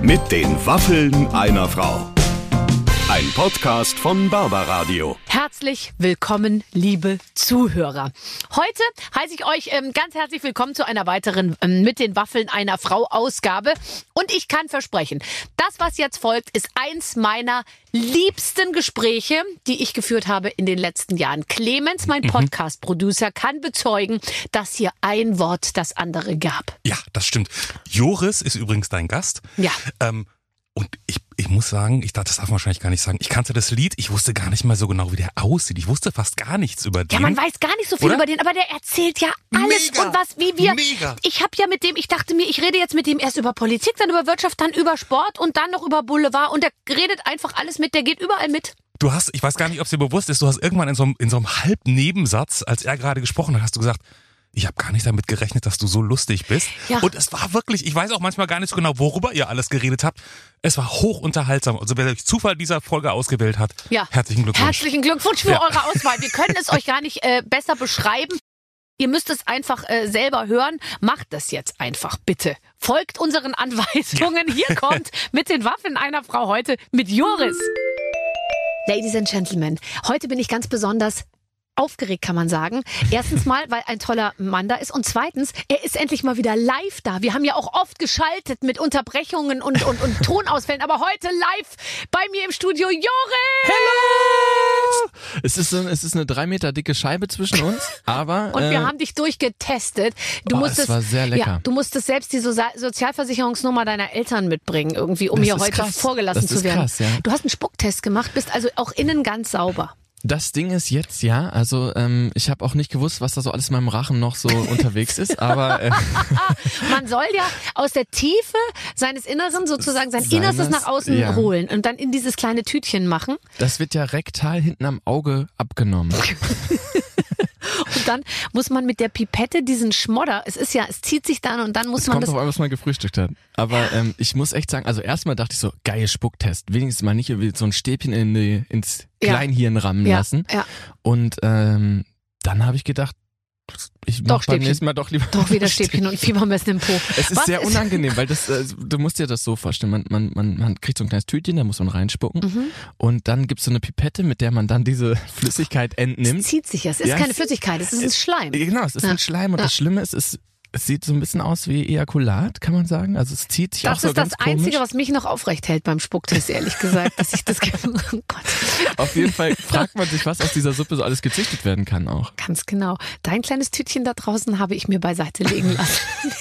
Mit den Waffeln einer Frau. Ein Podcast von Barbaradio. Herzlich willkommen, liebe Zuhörer. Heute heiße ich euch ganz herzlich willkommen zu einer weiteren Mit den Waffeln einer Frau Ausgabe. Und ich kann versprechen, das, was jetzt folgt, ist eins meiner liebsten Gespräche, die ich geführt habe in den letzten Jahren. Clemens, mein Podcast-Producer, kann bezeugen, dass hier ein Wort das andere gab. Ja, das stimmt. Joris ist übrigens dein Gast. Ja. Und ich muss sagen, das darf man wahrscheinlich gar nicht sagen, ich kannte das Lied, ich wusste gar nicht mal so genau, wie der aussieht. Ich wusste fast gar nichts über den. Ja, man weiß gar nicht so viel über den, aber der erzählt ja alles. Mega, und was, wie wir. mega. Ich habe ja mit dem, ich dachte mir, ich rede jetzt mit dem erst über Politik, dann über Wirtschaft, dann über Sport und dann noch über Boulevard und der redet einfach alles mit, der geht überall mit. Du hast, ich weiß gar nicht, ob es dir bewusst ist, du hast irgendwann in so einem Halbnebensatz, als er gerade gesprochen hat, hast du gesagt, ich habe gar nicht damit gerechnet, dass du so lustig bist. Ja. Und es war wirklich, ich weiß auch manchmal gar nicht so genau, worüber ihr alles geredet habt. Es war hochunterhaltsam. Also wer durch Zufall dieser Folge ausgewählt hat, herzlichen Glückwunsch. Herzlichen Glückwunsch für eure Auswahl. Wir können es euch gar nicht besser beschreiben. Ihr müsst es einfach selber hören. Macht das jetzt einfach, bitte. Folgt unseren Anweisungen. Hier kommt Mit den Waffeln einer Frau heute mit Joris. Ladies and Gentlemen, heute bin ich ganz besonders aufgeregt, kann man sagen. Erstens mal, weil ein toller Mann da ist und zweitens, er ist endlich mal wieder live da. Wir haben ja auch oft geschaltet mit Unterbrechungen und Tonausfällen, aber heute live bei mir im Studio Joris! Hello! Es ist eine 3 Meter dicke Scheibe zwischen uns, aber... Und wir haben dich durchgetestet. Es war sehr lecker. Ja, du musstest selbst die Sozialversicherungsnummer deiner Eltern mitbringen, irgendwie, um hier heute vorgelassen zu werden. Krass, ja. Du hast einen Spucktest gemacht, bist also auch innen ganz sauber. Das Ding ist jetzt, also ich habe auch nicht gewusst, was da so alles in meinem Rachen noch so unterwegs ist, aber... Man soll ja aus der Tiefe seines Inneren sozusagen sein Innerstes nach außen holen und dann in dieses kleine Tütchen machen. Das wird ja rektal hinten am Auge abgenommen. Und dann muss man mit der Pipette diesen Schmodder, es zieht sich dann und dann muss man das... Es kommt drauf an, was man gefrühstückt hat. Aber ich muss echt sagen, also erstmal dachte ich so, geil, Spucktest. Wenigstens mal nicht so ein Stäbchen ins Kleinhirn rammen lassen. Ja. Und dann habe ich gedacht, ich mach beim nächsten Mal doch lieber... Doch wieder Stäbchen und Fiebermessen im Po. Es ist sehr unangenehm, weil du musst dir das so vorstellen, man kriegt so ein kleines Tütchen, da muss man reinspucken und dann gibt's so eine Pipette, mit der man dann diese Flüssigkeit entnimmt. Es zieht sich, es ist keine Flüssigkeit, es ist ein Schleim. Genau, es ist ein Schleim und das Schlimme ist, es sieht so ein bisschen aus wie Ejakulat, kann man sagen. Also es zieht sich auch so ganz komisch. Das ist das Einzige, was mich noch aufrecht hält beim Spucktest, ehrlich gesagt, dass ich das... Oh Gott. Auf jeden Fall fragt man sich, was aus dieser Suppe so alles gezüchtet werden kann auch. Ganz genau. Dein kleines Tütchen da draußen habe ich mir beiseite legen lassen.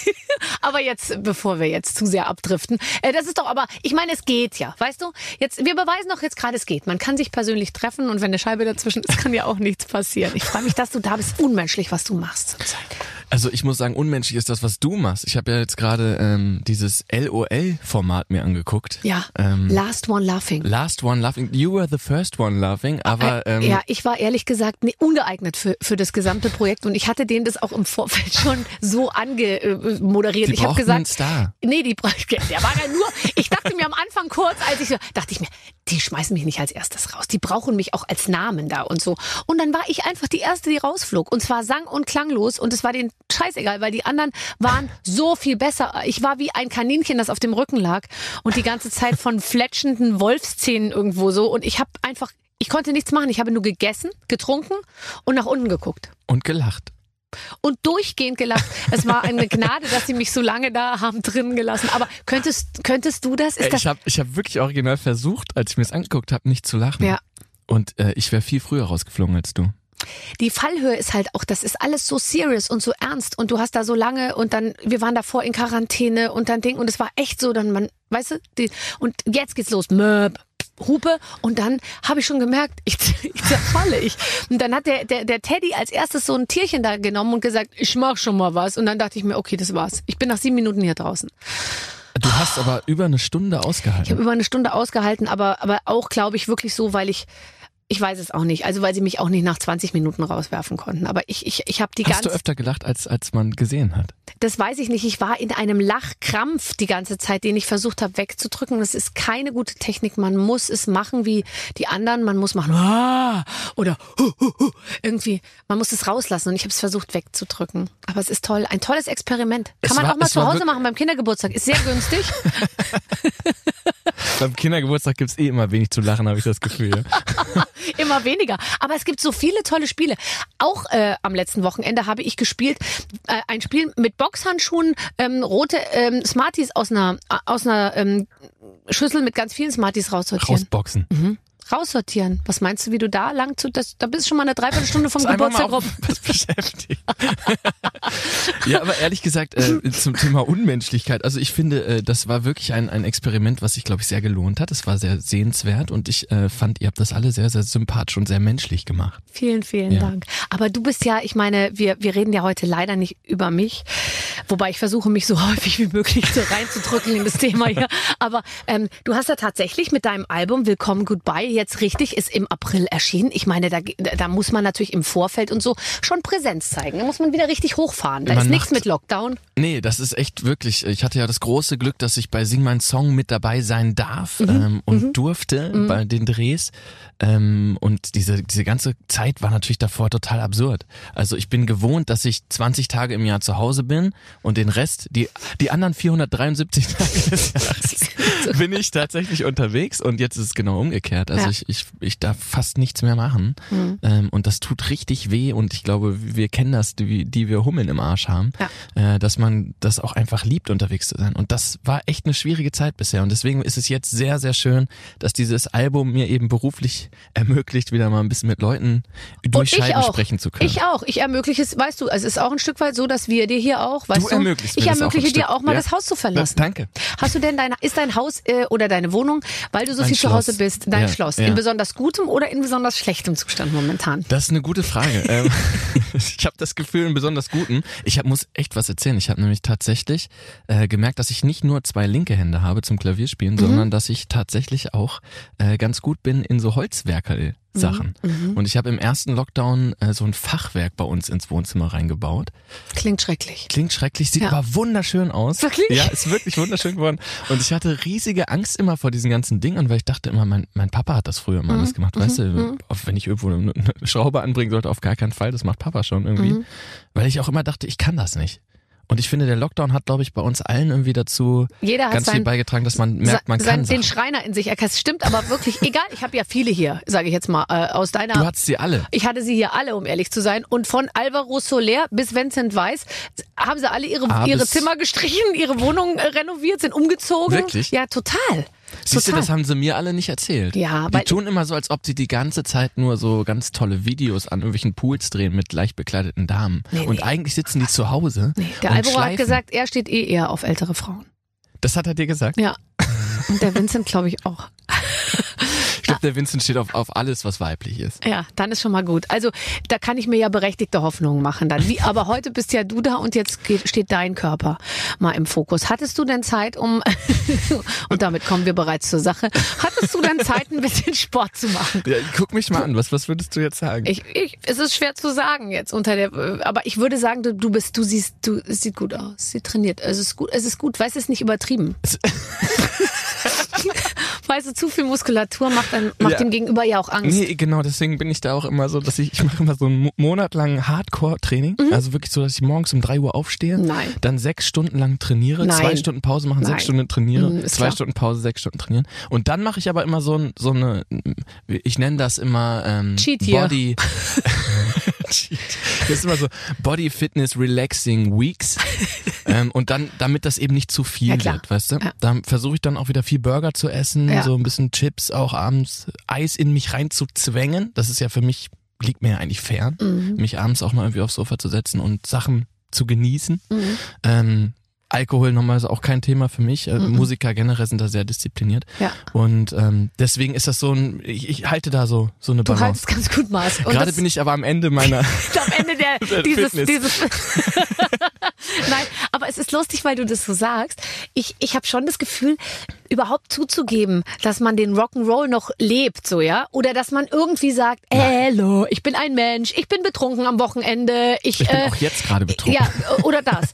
Aber jetzt, bevor wir jetzt zu sehr abdriften, das ist doch aber, ich meine, es geht ja, weißt du? Wir beweisen doch jetzt gerade, es geht. Man kann sich persönlich treffen und wenn eine Scheibe dazwischen ist, kann ja auch nichts passieren. Ich freue mich, dass du da bist. Unmenschlich, was du machst zurzeit. Also ich muss sagen, unmenschlich ist das, was du machst. Ich habe ja jetzt gerade dieses LOL-Format mir angeguckt. Ja, Last One Laughing. Last One Laughing. You were the first one laughing, aber... ja, ich war ehrlich gesagt ungeeignet für das gesamte Projekt und ich hatte denen das auch im Vorfeld schon so angemoderiert. Ich habe gesagt, einen Star. Nee, der war ja nur... Ich dachte mir am Anfang kurz, dachte ich mir, die schmeißen mich nicht als erstes raus. Die brauchen mich auch als Namen da und so. Und dann war ich einfach die Erste, die rausflog. Und zwar sang- und klanglos. Und es war denen scheißegal, weil die anderen waren so viel besser. Ich war wie ein Kaninchen, das auf dem Rücken lag. Und die ganze Zeit von fletschenden Wolfszähnen irgendwo so. Und ich konnte nichts machen. Ich habe nur gegessen, getrunken und nach unten geguckt. Und gelacht. Und durchgehend gelacht. Es war eine Gnade, dass sie mich so lange da haben drin gelassen. Aber könntest du das? Ich hab wirklich original versucht, als ich mir das angeguckt habe, nicht zu lachen. Ja. Und ich wäre viel früher rausgeflogen als du. Die Fallhöhe ist halt auch, das ist alles so serious und so ernst und du hast da so lange und dann, wir waren davor in Quarantäne und dann und es war echt so, dann weißt du, und jetzt geht's los, Möb, Hupe und dann habe ich schon gemerkt, ich zerfalle. Und dann hat der Teddy als erstes so ein Tierchen da genommen und gesagt, ich mach schon mal was und dann dachte ich mir, okay, das war's. Ich bin nach 7 Minuten hier draußen. Du hast aber über eine Stunde ausgehalten. Ich habe über eine Stunde ausgehalten, aber auch, glaube ich, wirklich so, weil ich weiß es auch nicht, also weil sie mich auch nicht nach 20 Minuten rauswerfen konnten, aber ich habe die ganze... Hast du öfter gelacht, als man gesehen hat? das weiß ich nicht. Ich war in einem Lachkrampf die ganze Zeit, den ich versucht habe wegzudrücken. Das ist keine gute Technik. Man muss es machen wie die anderen. Man muss machen oder irgendwie. Man muss es rauslassen und ich habe es versucht wegzudrücken. Aber es ist toll. Ein tolles Experiment. Kann man auch mal zu Hause machen beim Kindergeburtstag. Ist sehr günstig. Beim Kindergeburtstag gibt's immer wenig zu lachen, habe ich das Gefühl. Immer weniger. Aber es gibt so viele tolle Spiele. Auch am letzten Wochenende habe ich gespielt. Ein Spiel mit Boxhandschuhen, rote Smarties aus einer Schüssel mit ganz vielen Smarties raussortieren. Rausboxen. Mhm. Raussortieren. Was meinst du, wie du da lang da bist du schon mal eine Dreiviertelstunde vom Geburtstag rum. Was beschäftigt. Ja, aber ehrlich gesagt, zum Thema Unmenschlichkeit, also ich finde, das war wirklich ein Experiment, was sich, glaube ich, sehr gelohnt hat. Es war sehr sehenswert und ich fand, ihr habt das alle sehr, sehr sympathisch und sehr menschlich gemacht. Vielen, vielen Dank. Aber du bist ja, ich meine, wir reden ja heute leider nicht über mich, wobei ich versuche, mich so häufig wie möglich so reinzudrücken in das Thema hier. Aber du hast ja tatsächlich mit deinem Album Willkommen Goodbye jetzt richtig, ist im April erschienen. Ich meine, da muss man natürlich im Vorfeld und so schon Präsenz zeigen. Da muss man wieder richtig hochfahren. Da ist nichts mit Lockdown. Nee, das ist echt wirklich, ich hatte ja das große Glück, dass ich bei Sing Mein Song mit dabei sein darf und durfte bei den Drehs. Und diese ganze Zeit war natürlich davor total absurd. Also ich bin gewohnt, dass ich 20 Tage im Jahr zu Hause bin und den Rest, die anderen 473 Tage des Jahres bin ich tatsächlich unterwegs und jetzt ist es genau umgekehrt. Also ich darf fast nichts mehr machen und das tut richtig weh und ich glaube, wir kennen das, die wir Hummeln im Arsch haben, dass man das auch einfach liebt, unterwegs zu sein. Und das war echt eine schwierige Zeit bisher und deswegen ist es jetzt sehr, sehr schön, dass dieses Album mir eben beruflich ermöglicht, wieder mal ein bisschen mit Leuten durch Scheiben sprechen zu können. Ich auch. Ich ermögliche es, weißt du, es ist auch ein Stück weit so, dass wir dir hier auch, weißt du, ermöglichst ich ermögliche dir auch mal das Haus zu verlassen. Danke. Hast du denn ist dein Haus oder deine Wohnung, weil du so viel zu Hause bist, dein Schloss, in besonders gutem oder in besonders schlechtem Zustand momentan? Das ist eine gute Frage. Ich habe das Gefühl, in besonders gutem. Ich muss echt was erzählen. Ich habe nämlich tatsächlich gemerkt, dass ich nicht nur 2 linke Hände habe zum Klavierspielen, sondern dass ich tatsächlich auch ganz gut bin in so Holzwerkerl-Sachen. Und ich habe im ersten Lockdown so ein Fachwerk bei uns ins Wohnzimmer reingebaut. Klingt schrecklich. Klingt schrecklich, sieht aber wunderschön aus. Wirklich? Ja, ist wirklich wunderschön geworden. Und ich hatte riesige Angst immer vor diesen ganzen Dingen, weil ich dachte immer, mein Papa hat das früher mal alles gemacht. Weißt du, wenn ich irgendwo eine Schraube anbringen sollte, auf gar keinen Fall, das macht Papa schon irgendwie. Weil ich auch immer dachte, ich kann das nicht. Und ich finde, der Lockdown hat, glaube ich, bei uns allen irgendwie dazu ganz viel beigetragen, dass man merkt, man kann den Schreiner in sich erkannt. Stimmt aber wirklich, egal, ich habe ja viele hier, sage ich jetzt mal, aus deiner... Du hattest sie alle. Ich hatte sie hier alle, um ehrlich zu sein. Und von Alvaro Soler bis Vincent Weiss haben sie alle ihre Zimmer gestrichen, ihre Wohnung renoviert, sind umgezogen. Wirklich? Ja, total. Siehst du, das haben sie mir alle nicht erzählt. Ja, die tun immer so, als ob sie die ganze Zeit nur so ganz tolle Videos an irgendwelchen Pools drehen mit leicht bekleideten Damen. Und eigentlich sitzen die zu Hause. Der Alvaro hat gesagt, er steht eher auf ältere Frauen. Das hat er dir gesagt? Ja. Und der Vincent, glaube ich, auch. Ich glaube, der Vincent steht auf alles, was weiblich ist. Ja, dann ist schon mal gut. Also da kann ich mir ja berechtigte Hoffnungen machen dann. Aber heute bist ja du da und jetzt steht dein Körper mal im Fokus. Hattest du denn Zeit, und damit kommen wir bereits zur Sache, hattest du denn Zeit, ein bisschen Sport zu machen? Ja, guck mich mal an, was würdest du jetzt sagen? Es ist schwer zu sagen jetzt aber ich würde sagen, es sieht gut aus. Sie trainiert. Es ist gut, weißt du, es ist nicht übertrieben. Weißt du, zu viel Muskulatur macht dem Gegenüber ja auch Angst. Nee, genau, deswegen bin ich da auch immer so, dass ich mache immer so einen Monat lang Hardcore-Training. Also wirklich so, dass ich morgens um 3 Uhr aufstehe, dann 6 Stunden lang trainiere, 2 Stunden Pause machen, 6 Stunden trainiere, 2 Stunden Pause, 6 Stunden trainieren. Und dann mache ich aber immer so eine, ich nenne das immer Body... Das ist immer so Body Fitness Relaxing Weeks. Und dann, damit das eben nicht zu viel wird, weißt du? Da versuche ich dann auch wieder viel Burger zu essen, so ein bisschen Chips, auch abends Eis in mich reinzuzwängen. Das ist ja für mich, liegt mir ja eigentlich fern, mich abends auch mal irgendwie aufs Sofa zu setzen und Sachen zu genießen. Alkohol nochmal ist auch kein Thema für mich. Musiker generell sind da sehr diszipliniert. Ja. Und deswegen ist das ich halte da so eine Balance. Du haltest ganz gut Maß. Gerade bin ich aber am Ende meiner... am Ende dieses Nein, aber das ist lustig, weil du das so sagst. Ich habe schon das Gefühl, überhaupt zuzugeben, dass man den Rock'n'Roll noch lebt, so, ja? Oder dass man irgendwie sagt, hallo, ich bin ein Mensch, ich bin betrunken am Wochenende. Ich bin auch jetzt gerade betrunken. Ja, oder das.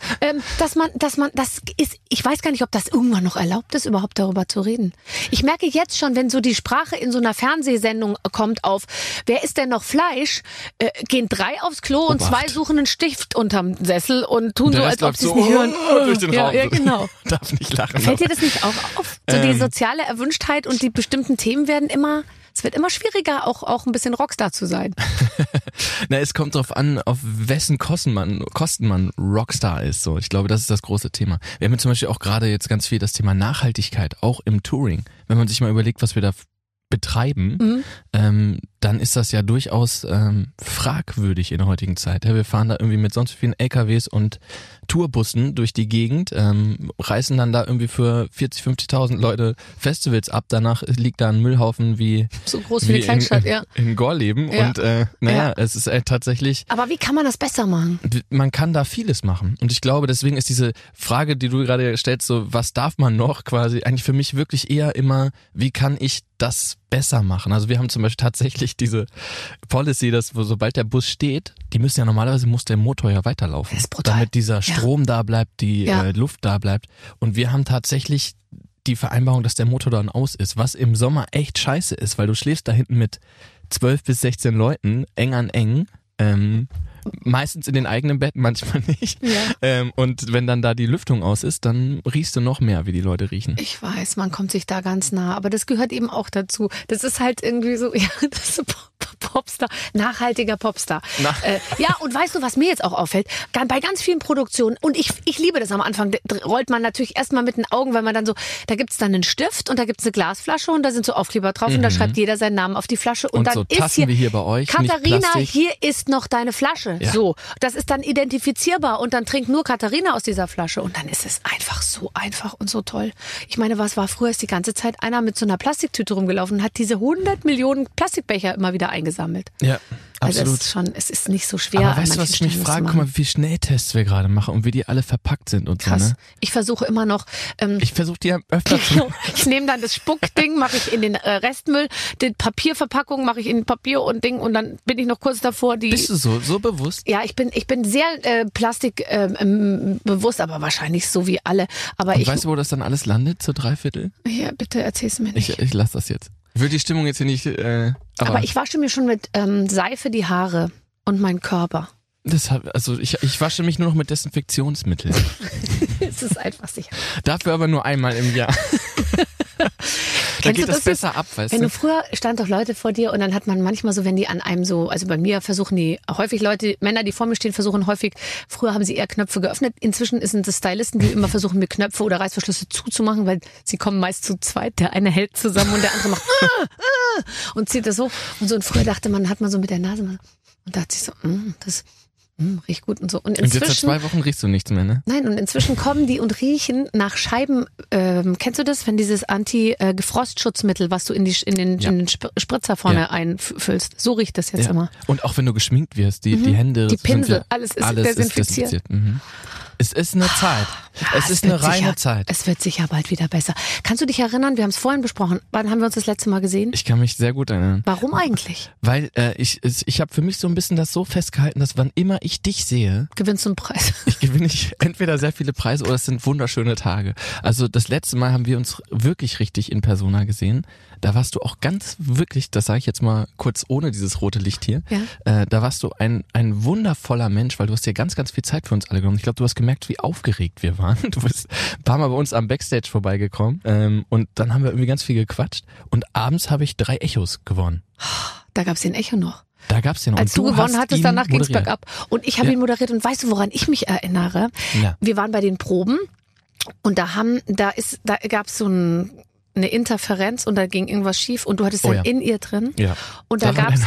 Ich weiß gar nicht, ob das irgendwann noch erlaubt ist, überhaupt darüber zu reden. Ich merke jetzt schon, wenn so die Sprache in so einer Fernsehsendung kommt auf, wer isst denn noch Fleisch, gehen 3 aufs Klo und 2 suchen einen Stift unterm Sessel und tun so, als ob sie es nicht hören. Durch den Raum. Ja, genau. Darf nicht lachen. Fällt dir das nicht auch auf? So die soziale Erwünschtheit und die bestimmten Themen es wird immer schwieriger, auch ein bisschen Rockstar zu sein. Na, es kommt drauf an, auf wessen Kosten man Rockstar ist. So, ich glaube, das ist das große Thema. Wir haben ja zum Beispiel auch gerade jetzt ganz viel das Thema Nachhaltigkeit, auch im Touring. Wenn man sich mal überlegt, was wir da betreiben, dann ist das ja durchaus fragwürdig in der heutigen Zeit. Ja, wir fahren da irgendwie mit sonst vielen LKWs und Tourbussen durch die Gegend, reißen dann da irgendwie für 40.000, 50.000 Leute Festivals ab. Danach liegt da ein Müllhaufen wie so groß wie die Kleinstadt, in Gorleben. Ja. Und es ist tatsächlich... Aber wie kann man das besser machen? Man kann da vieles machen. Und ich glaube, deswegen ist diese Frage, die du gerade stellst, so was darf man noch quasi, eigentlich für mich wirklich eher immer, wie kann ich das besser machen? Also wir haben zum Beispiel tatsächlich diese Policy, dass sobald der Bus steht, normalerweise muss der Motor ja weiterlaufen, das ist brutal. Damit dieser Strom da bleibt, die Luft da bleibt. Und wir haben tatsächlich die Vereinbarung, dass der Motor dann aus ist, was im Sommer echt scheiße ist, weil du schläfst da hinten mit 12 bis 16 Leuten, eng an eng, meistens in den eigenen Betten, manchmal nicht. Ja. Und wenn dann da die Lüftung aus ist, dann riechst du noch mehr, wie die Leute riechen. Ich weiß, man kommt sich da ganz nah, aber das gehört eben auch dazu. Das ist halt irgendwie so, das ist so Popstar, nachhaltiger Popstar. Ja, und weißt du, was mir jetzt auch auffällt? Bei ganz vielen Produktionen, und ich liebe das am Anfang, rollt man natürlich erstmal mit den Augen, weil man dann so, da gibt's dann einen Stift und da gibt's eine Glasflasche und da sind so Aufkleber drauf und da schreibt jeder seinen Namen auf die Flasche und dann so ist hier bei euch, Katharina, hier ist noch deine Flasche. Ja. So, das ist dann identifizierbar und dann trinkt nur Katharina aus dieser Flasche und dann ist es einfach so einfach und so toll. Ich meine, was war früher, ist die ganze Zeit einer mit so einer Plastiktüte rumgelaufen und hat diese 100 Millionen Plastikbecher immer wieder eingesammelt. Ja, also absolut. es ist nicht so schwer. Aber weißt du, was ich mich frage? Guck mal, wie viele Schnelltests wir gerade machen und wie die alle verpackt sind und krass. So, ne? Ich versuche immer noch... ich versuche die öfter zu... Ich nehme dann das Spuckding, mache ich in den Restmüll, die Papierverpackung mache ich in Papier und Ding und dann bin ich noch kurz davor, die... Bist du so bewusst? Ja, ich bin sehr Plastik bewusst, aber wahrscheinlich so wie alle. Aber und weißt du, wo das dann alles landet, zu 3/4? Ja, bitte erzähl's mir nicht. Ich lasse das jetzt. Ich will die Stimmung jetzt hier nicht... aber ich wasche mir schon mit Seife die Haare und meinen Körper. Ich wasche mich nur noch mit Desinfektionsmittel. Es ist einfach sicher. Dafür aber nur einmal im Jahr. Da geht das besser ab, weißt du? Wenn du früher stand doch Leute vor dir und dann hat man manchmal so, wenn die an einem so, also bei mir versuchen die häufig Leute, Männer, die vor mir stehen, versuchen häufig, früher haben sie eher Knöpfe geöffnet. Inzwischen sind es Stylisten, die immer versuchen, mir Knöpfe oder Reißverschlüsse zuzumachen, weil sie kommen meist zu zweit. Der eine hält zusammen und der andere macht und zieht das so. Und so, und früher dachte man, hat man so mit der Nase und dachte sich so, das riecht gut und so. Und jetzt seit 2 Wochen riechst du nichts mehr, ne? Nein, und inzwischen kommen die und riechen nach Scheiben. Kennst du das, wenn dieses Anti-Gefrostschutzmittel, was du in den Spritzer vorne einfüllst? So riecht das jetzt immer. Und auch wenn du geschminkt wirst, die Hände, die Pinsel, alles ist desinfiziert. Es ist eine Zeit. Es ist eine reine Zeit. Es wird sicher bald wieder besser. Kannst du dich erinnern? Wir haben es vorhin besprochen. Wann haben wir uns das letzte Mal gesehen? Ich kann mich sehr gut erinnern. Warum eigentlich? Weil ich habe für mich so ein bisschen das so festgehalten, dass wann immer ich dich sehe, gewinnst du einen Preis. Ich gewinne entweder sehr viele Preise oder es sind wunderschöne Tage. Also das letzte Mal haben wir uns wirklich richtig in Persona gesehen. Da warst du auch ganz wirklich, das sage ich jetzt mal kurz ohne dieses rote Licht hier, da warst du ein wundervoller Mensch, weil du hast dir ganz, ganz viel Zeit für uns alle genommen. Ich glaube, du hast gemerkt, wie aufgeregt wir waren. Du bist ein paar Mal bei uns am Backstage vorbeigekommen und dann haben wir irgendwie ganz viel gequatscht und abends habe ich 3 Echos gewonnen. Da gab's den Echo noch. Da gab's den. Als du gewonnen hattest, danach ging's bergab. Und ich habe ihn moderiert und weißt du, woran ich mich erinnere? Ja. Wir waren bei den Proben und da gab's so eine Interferenz und da ging irgendwas schief und du hattest dann in ihr drin. Ja. Und da gab's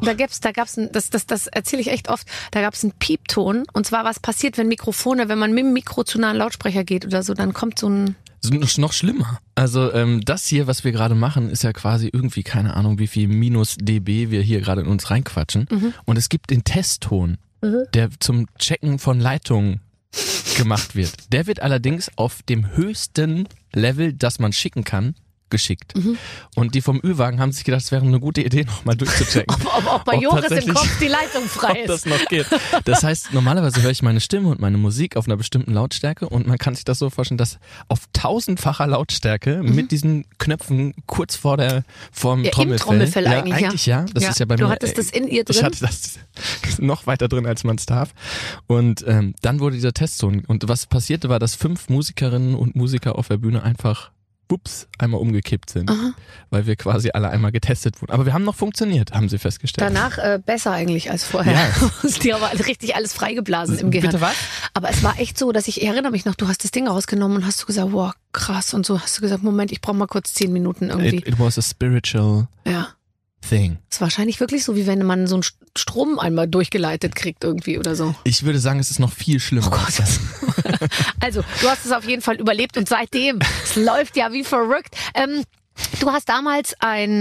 das erzähle ich echt oft, da gab's einen Piepton und zwar was passiert, wenn man mit dem Mikro zu nah an Lautsprecher geht oder so, dann kommt so ein... Noch schlimmer. Also das hier, was wir gerade machen, ist ja quasi irgendwie, keine Ahnung, wie viel minus dB wir hier gerade in uns reinquatschen. Und es gibt den Testton, der zum Checken von Leitungen gemacht wird. Der wird allerdings auf dem höchsten Level, das man schicken kann, geschickt. Und die vom Ü-Wagen haben sich gedacht, es wäre eine gute Idee, nochmal durchzuchecken. Ob bei Joris im Kopf die Leitung frei ist. Ob das noch geht. Das heißt, normalerweise höre ich meine Stimme und meine Musik auf einer bestimmten Lautstärke und man kann sich das so vorstellen, dass auf 1000-facher Lautstärke mit diesen Knöpfen kurz vor dem Trommelfell. Im Trommelfell eigentlich, ja. Das ist ja bei mir. Du hattest das in ihr drin? Ich hatte das noch weiter drin, als man es darf. Und dann wurde dieser Testzone. Und was passierte, war, dass 5 Musikerinnen und Musiker auf der Bühne einfach einmal umgekippt sind, weil wir quasi alle einmal getestet wurden. Aber wir haben noch funktioniert, haben sie festgestellt. Danach besser eigentlich als vorher. Ja. Die haben richtig alles freigeblasen im Gehirn. Bitte was? Aber es war echt so, dass ich erinnere mich noch, du hast das Ding rausgenommen und hast du gesagt, wow, krass. Und so hast du gesagt, Moment, ich brauche mal kurz 10 Minuten irgendwie. It was a spiritual thing. Es ist wahrscheinlich wirklich so, wie wenn man so einen Strom einmal durchgeleitet kriegt irgendwie oder so. Ich würde sagen, es ist noch viel schlimmer. Oh Gott. Also, du hast es auf jeden Fall überlebt und seitdem, es läuft ja wie verrückt. Du hast damals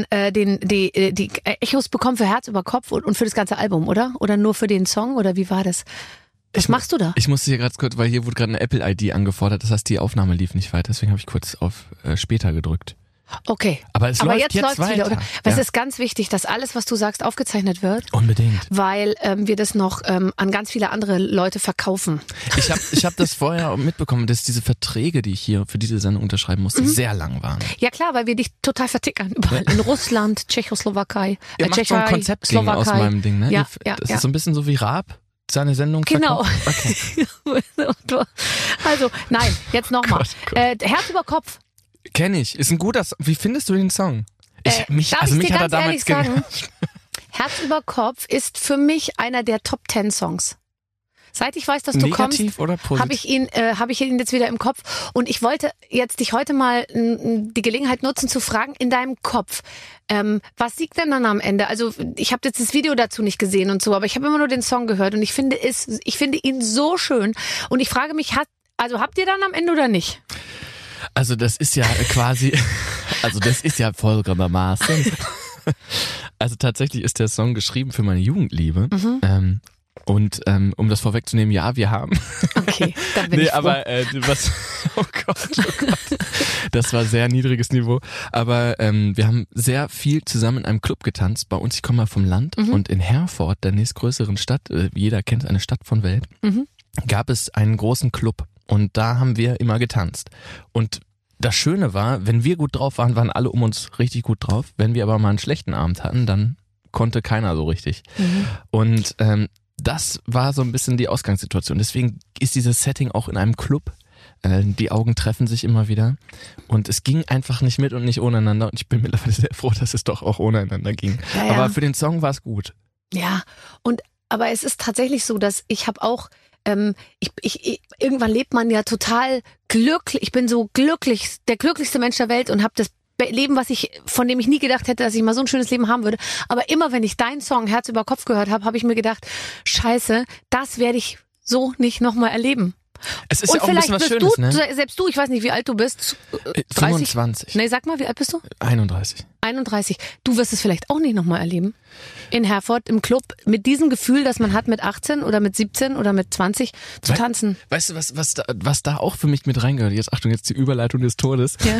die Echos bekommen für Herz über Kopf und für das ganze Album, oder? Oder nur für den Song, oder wie war das? Was machst du da? Ich musste hier gerade kurz, weil hier wurde gerade eine Apple-ID angefordert, das heißt, die Aufnahme lief nicht weiter, deswegen habe ich kurz auf später gedrückt. Okay. Aber es läuft jetzt weiter. Wieder, oder? Weil es ist ganz wichtig, dass alles, was du sagst, aufgezeichnet wird. Unbedingt. Weil wir das noch an ganz viele andere Leute verkaufen. Ich hab das vorher mitbekommen, dass diese Verträge, die ich hier für diese Sendung unterschreiben musste, sehr lang waren. Ja klar, weil wir dich total vertickern. Überall. In Russland, Tschechosslowakei, Ihr macht so ein Konzept aus meinem Ding, ne? Ja, das ist so ein bisschen so wie Raab. Seine Sendung verkauft? Genau. Okay. Also, nein, jetzt nochmal. Herz über Kopf. Kenn ich. Ist ein guter Song. Wie findest du den Song? Mich hat er damals genervt. Herz über Kopf ist für mich einer der Top 10 Songs. Seit ich weiß, dass du Negativ kommst, oder positiv? habe ich ihn jetzt wieder im Kopf. Und ich wollte jetzt dich heute mal die Gelegenheit nutzen zu fragen, in deinem Kopf, was liegt denn dann am Ende? Also ich habe jetzt das Video dazu nicht gesehen und so, aber ich habe immer nur den Song gehört und ich finde ihn so schön. Und ich frage mich, habt ihr dann am Ende oder nicht? Also das ist ja quasi, folgendermaßen. Also tatsächlich ist der Song geschrieben für meine Jugendliebe. Und um das vorwegzunehmen, ja, wir haben. Okay, dann bin ich froh. Aber oh Gott. Das war sehr niedriges Niveau. Aber wir haben sehr viel zusammen in einem Club getanzt. Bei uns, ich komme mal vom Land und in Herford, der nächstgrößeren Stadt, jeder kennt eine Stadt von Welt, gab es einen großen Club. Und da haben wir immer getanzt. Und das Schöne war, wenn wir gut drauf waren, waren alle um uns richtig gut drauf. Wenn wir aber mal einen schlechten Abend hatten, dann konnte keiner so richtig. Und das war so ein bisschen die Ausgangssituation. Deswegen ist dieses Setting auch in einem Club. Die Augen treffen sich immer wieder. Und es ging einfach nicht mit und nicht ohne einander. Und ich bin mittlerweile sehr froh, dass es doch auch ohne einander ging. Ja. Aber für den Song war es gut. Ja, aber es ist tatsächlich so, dass ich habe auch irgendwann lebt man ja total glücklich. Ich bin so glücklich, der glücklichste Mensch der Welt und habe das Leben, von dem ich nie gedacht hätte, dass ich mal so ein schönes Leben haben würde. Aber immer wenn ich deinen Song Herz über Kopf gehört habe, habe ich mir gedacht, Scheiße, das werde ich so nicht nochmal erleben. Es ist ja auch ein bisschen was Schönes, ne? Selbst du, ich weiß nicht, wie alt du bist. 25. Nee, sag mal, wie alt bist du? 31. 31. Du wirst es vielleicht auch nicht nochmal erleben. In Herford im Club mit diesem Gefühl, das man hat mit 18 oder mit 17 oder mit 20 zu tanzen. Weißt du, was da auch für mich mit reingehört? Jetzt Achtung, jetzt die Überleitung des Todes. Ja.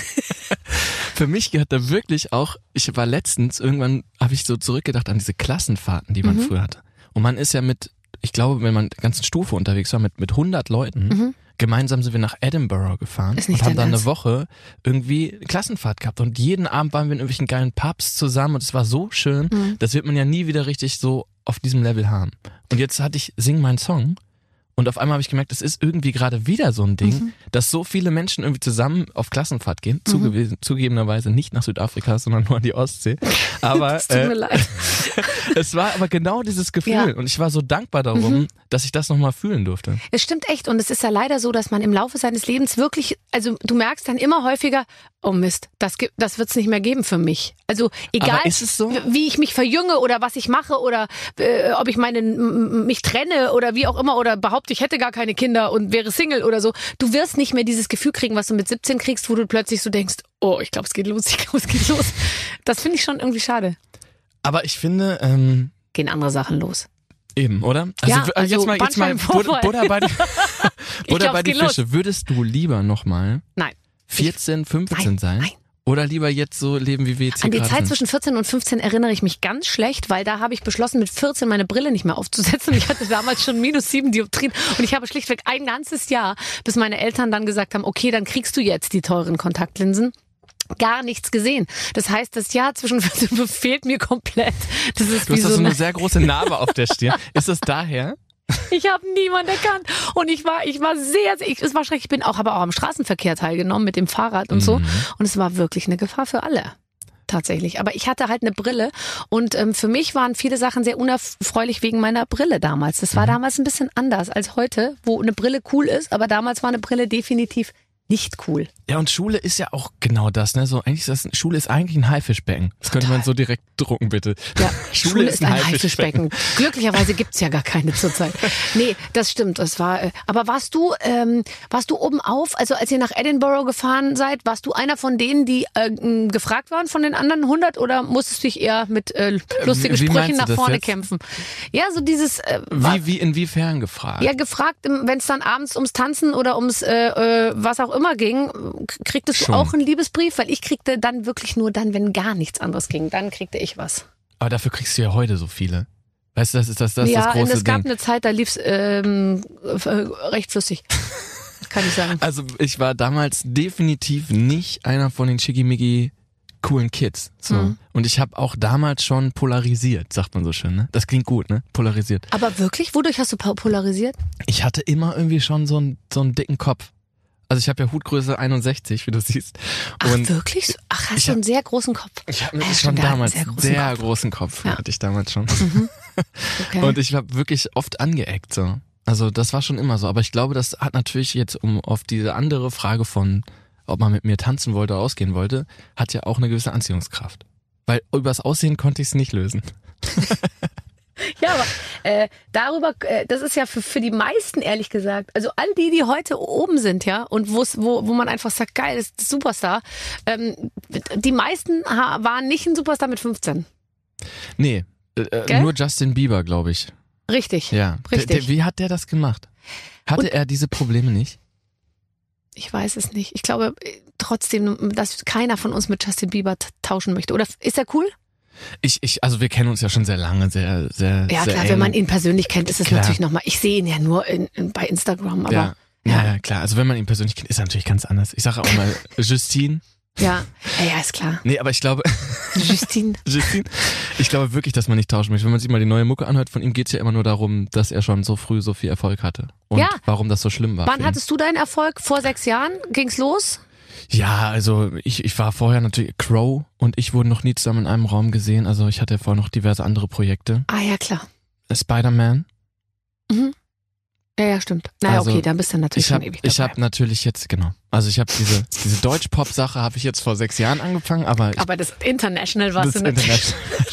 Für mich gehört da wirklich auch, ich war letztens, irgendwann habe ich so zurückgedacht an diese Klassenfahrten, die man früher hatte. Und man ist ja ich glaube, wenn man in der ganzen Stufe unterwegs war, mit 100 Leuten, gemeinsam sind wir nach Edinburgh gefahren und haben dann eine Woche irgendwie eine Klassenfahrt gehabt. Und jeden Abend waren wir in irgendwelchen geilen Pubs zusammen und es war so schön, das wird man ja nie wieder richtig so auf diesem Level haben. Und jetzt Sing meinen Song. Und auf einmal habe ich gemerkt, es ist irgendwie gerade wieder so ein Ding, dass so viele Menschen irgendwie zusammen auf Klassenfahrt gehen. Zugegebenerweise nicht nach Südafrika, sondern nur an die Ostsee. Aber es tut mir leid. Es war aber genau dieses Gefühl. Und ich war so dankbar darum, dass ich das nochmal fühlen durfte. Es stimmt echt. Und es ist ja leider so, dass man im Laufe seines Lebens wirklich, also du merkst dann immer häufiger, oh Mist, das wird's nicht mehr geben für mich. Also egal, ist es so? Wie ich mich verjünge oder was ich mache oder ob ich mich trenne oder wie auch immer oder behaupte, ich hätte gar keine Kinder und wäre Single oder so. Du wirst nicht mehr dieses Gefühl kriegen, was du mit 17 kriegst, wo du plötzlich so denkst, oh, ich glaube, es geht los. Das finde ich schon irgendwie schade. Aber ich finde... Gehen andere Sachen los. Eben, oder? Also, jetzt mal Butter bei die Fische. Würdest du lieber nochmal 14, 15 sein? Nein. Oder lieber jetzt so leben, wie wir jetzt hier An die gerade Zeit sind? zwischen 14 und 15 erinnere ich mich ganz schlecht, weil da habe ich beschlossen, mit 14 meine Brille nicht mehr aufzusetzen. Ich hatte damals schon -7 Dioptrien und ich habe schlichtweg ein ganzes Jahr, bis meine Eltern dann gesagt haben, okay, dann kriegst du jetzt die teuren Kontaktlinsen. Gar nichts gesehen. Das heißt, das Jahr zwischen 14 und 15 fehlt mir komplett. Das ist du hast so eine sehr große Narbe auf der Stirn. Ist das daher? Ich habe niemanden erkannt und es war schrecklich. Ich habe auch am Straßenverkehr teilgenommen mit dem Fahrrad und so und es war wirklich eine Gefahr für alle. Tatsächlich. Aber ich hatte halt eine Brille und für mich waren viele Sachen sehr unerfreulich wegen meiner Brille damals. Das war damals ein bisschen anders als heute, wo eine Brille cool ist, aber damals war eine Brille definitiv nicht cool. Ja, und Schule ist ja auch genau das, ne? So Schule ist eigentlich ein Haifischbecken. Das könnte man so direkt drucken, bitte. Ja, Schule ist ein Haifischbecken. Glücklicherweise gibt's ja gar keine zurzeit. Nee, das stimmt. Das war. Aber warst du oben auf? Also als ihr nach Edinburgh gefahren seid, warst du einer von denen, die gefragt waren von den anderen 100 oder musstest du dich eher mit lustigen Sprüchen nach vorne kämpfen? Ja, so dieses. Wie inwiefern gefragt? Ja, gefragt, wenn es dann abends ums Tanzen oder ums was auch immer ging, kriegtest du auch einen Liebesbrief? Weil ich kriegte dann wirklich nur dann, wenn gar nichts anderes ging, dann kriegte ich was. Aber dafür kriegst du ja heute so viele. Weißt du, das ist das große Ding. Ja, es gab eine Zeit, da lief's recht flüssig. Kann ich sagen. Also ich war damals definitiv nicht einer von den schickimicki coolen Kids. So. Und ich habe auch damals schon polarisiert, sagt man so schön, ne? Das klingt gut, ne? Polarisiert. Aber wirklich? Wodurch hast du polarisiert? Ich hatte immer irgendwie schon so einen dicken Kopf. Also ich habe ja Hutgröße 61, wie du siehst. Und ach wirklich? Ach, hast du einen sehr großen Kopf? Ich habe schon damals einen sehr großen Kopf. Ja. Hatte ich damals schon. Okay. Und ich habe wirklich oft angeeckt. So. Also das war schon immer so. Aber ich glaube, das hat natürlich jetzt, um auf diese andere Frage von, ob man mit mir tanzen wollte oder ausgehen wollte, hat ja auch eine gewisse Anziehungskraft. Weil übers Aussehen konnte ich es nicht lösen. Ja, aber darüber, das ist ja für die meisten, ehrlich gesagt, also all die heute oben sind, ja, und wo man einfach sagt, geil, das ist Superstar, die meisten waren nicht ein Superstar mit 15. Nee, nur Justin Bieber, glaube ich. Richtig. Ja. Richtig. Wie hat der das gemacht? Hatte er diese Probleme nicht? Ich weiß es nicht. Ich glaube trotzdem, dass keiner von uns mit Justin Bieber tauschen möchte. Oder ist er cool? Also wir kennen uns ja schon sehr lange, sehr ja, klar, eng. Wenn man ihn persönlich kennt, ist es natürlich nochmal, ich sehe ihn ja nur bei Instagram, aber. Ja, klar, also wenn man ihn persönlich kennt, ist er natürlich ganz anders. Ich sage auch mal Justine. Ja, ist klar. Nee, aber ich glaube. Justine. Ich glaube wirklich, dass man nicht tauschen möchte. Wenn man sich mal die neue Mucke anhört, von ihm geht's ja immer nur darum, dass er schon so früh so viel Erfolg hatte. Und warum das so schlimm war. Wann hattest du deinen Erfolg? Vor 6 Jahren? Ging's los? Ja, also ich war vorher natürlich, Crow und ich wurden noch nie zusammen in einem Raum gesehen. Also ich hatte ja vorher noch diverse andere Projekte. Ah ja, klar. Spider-Man. Mhm. Ja, stimmt. Naja, also, okay, dann bist du natürlich schon ewig dabei. Ich habe natürlich jetzt, genau. Also ich habe diese Deutsch-Pop-Sache habe ich jetzt vor 6 Jahren angefangen, aber das International warst du natürlich.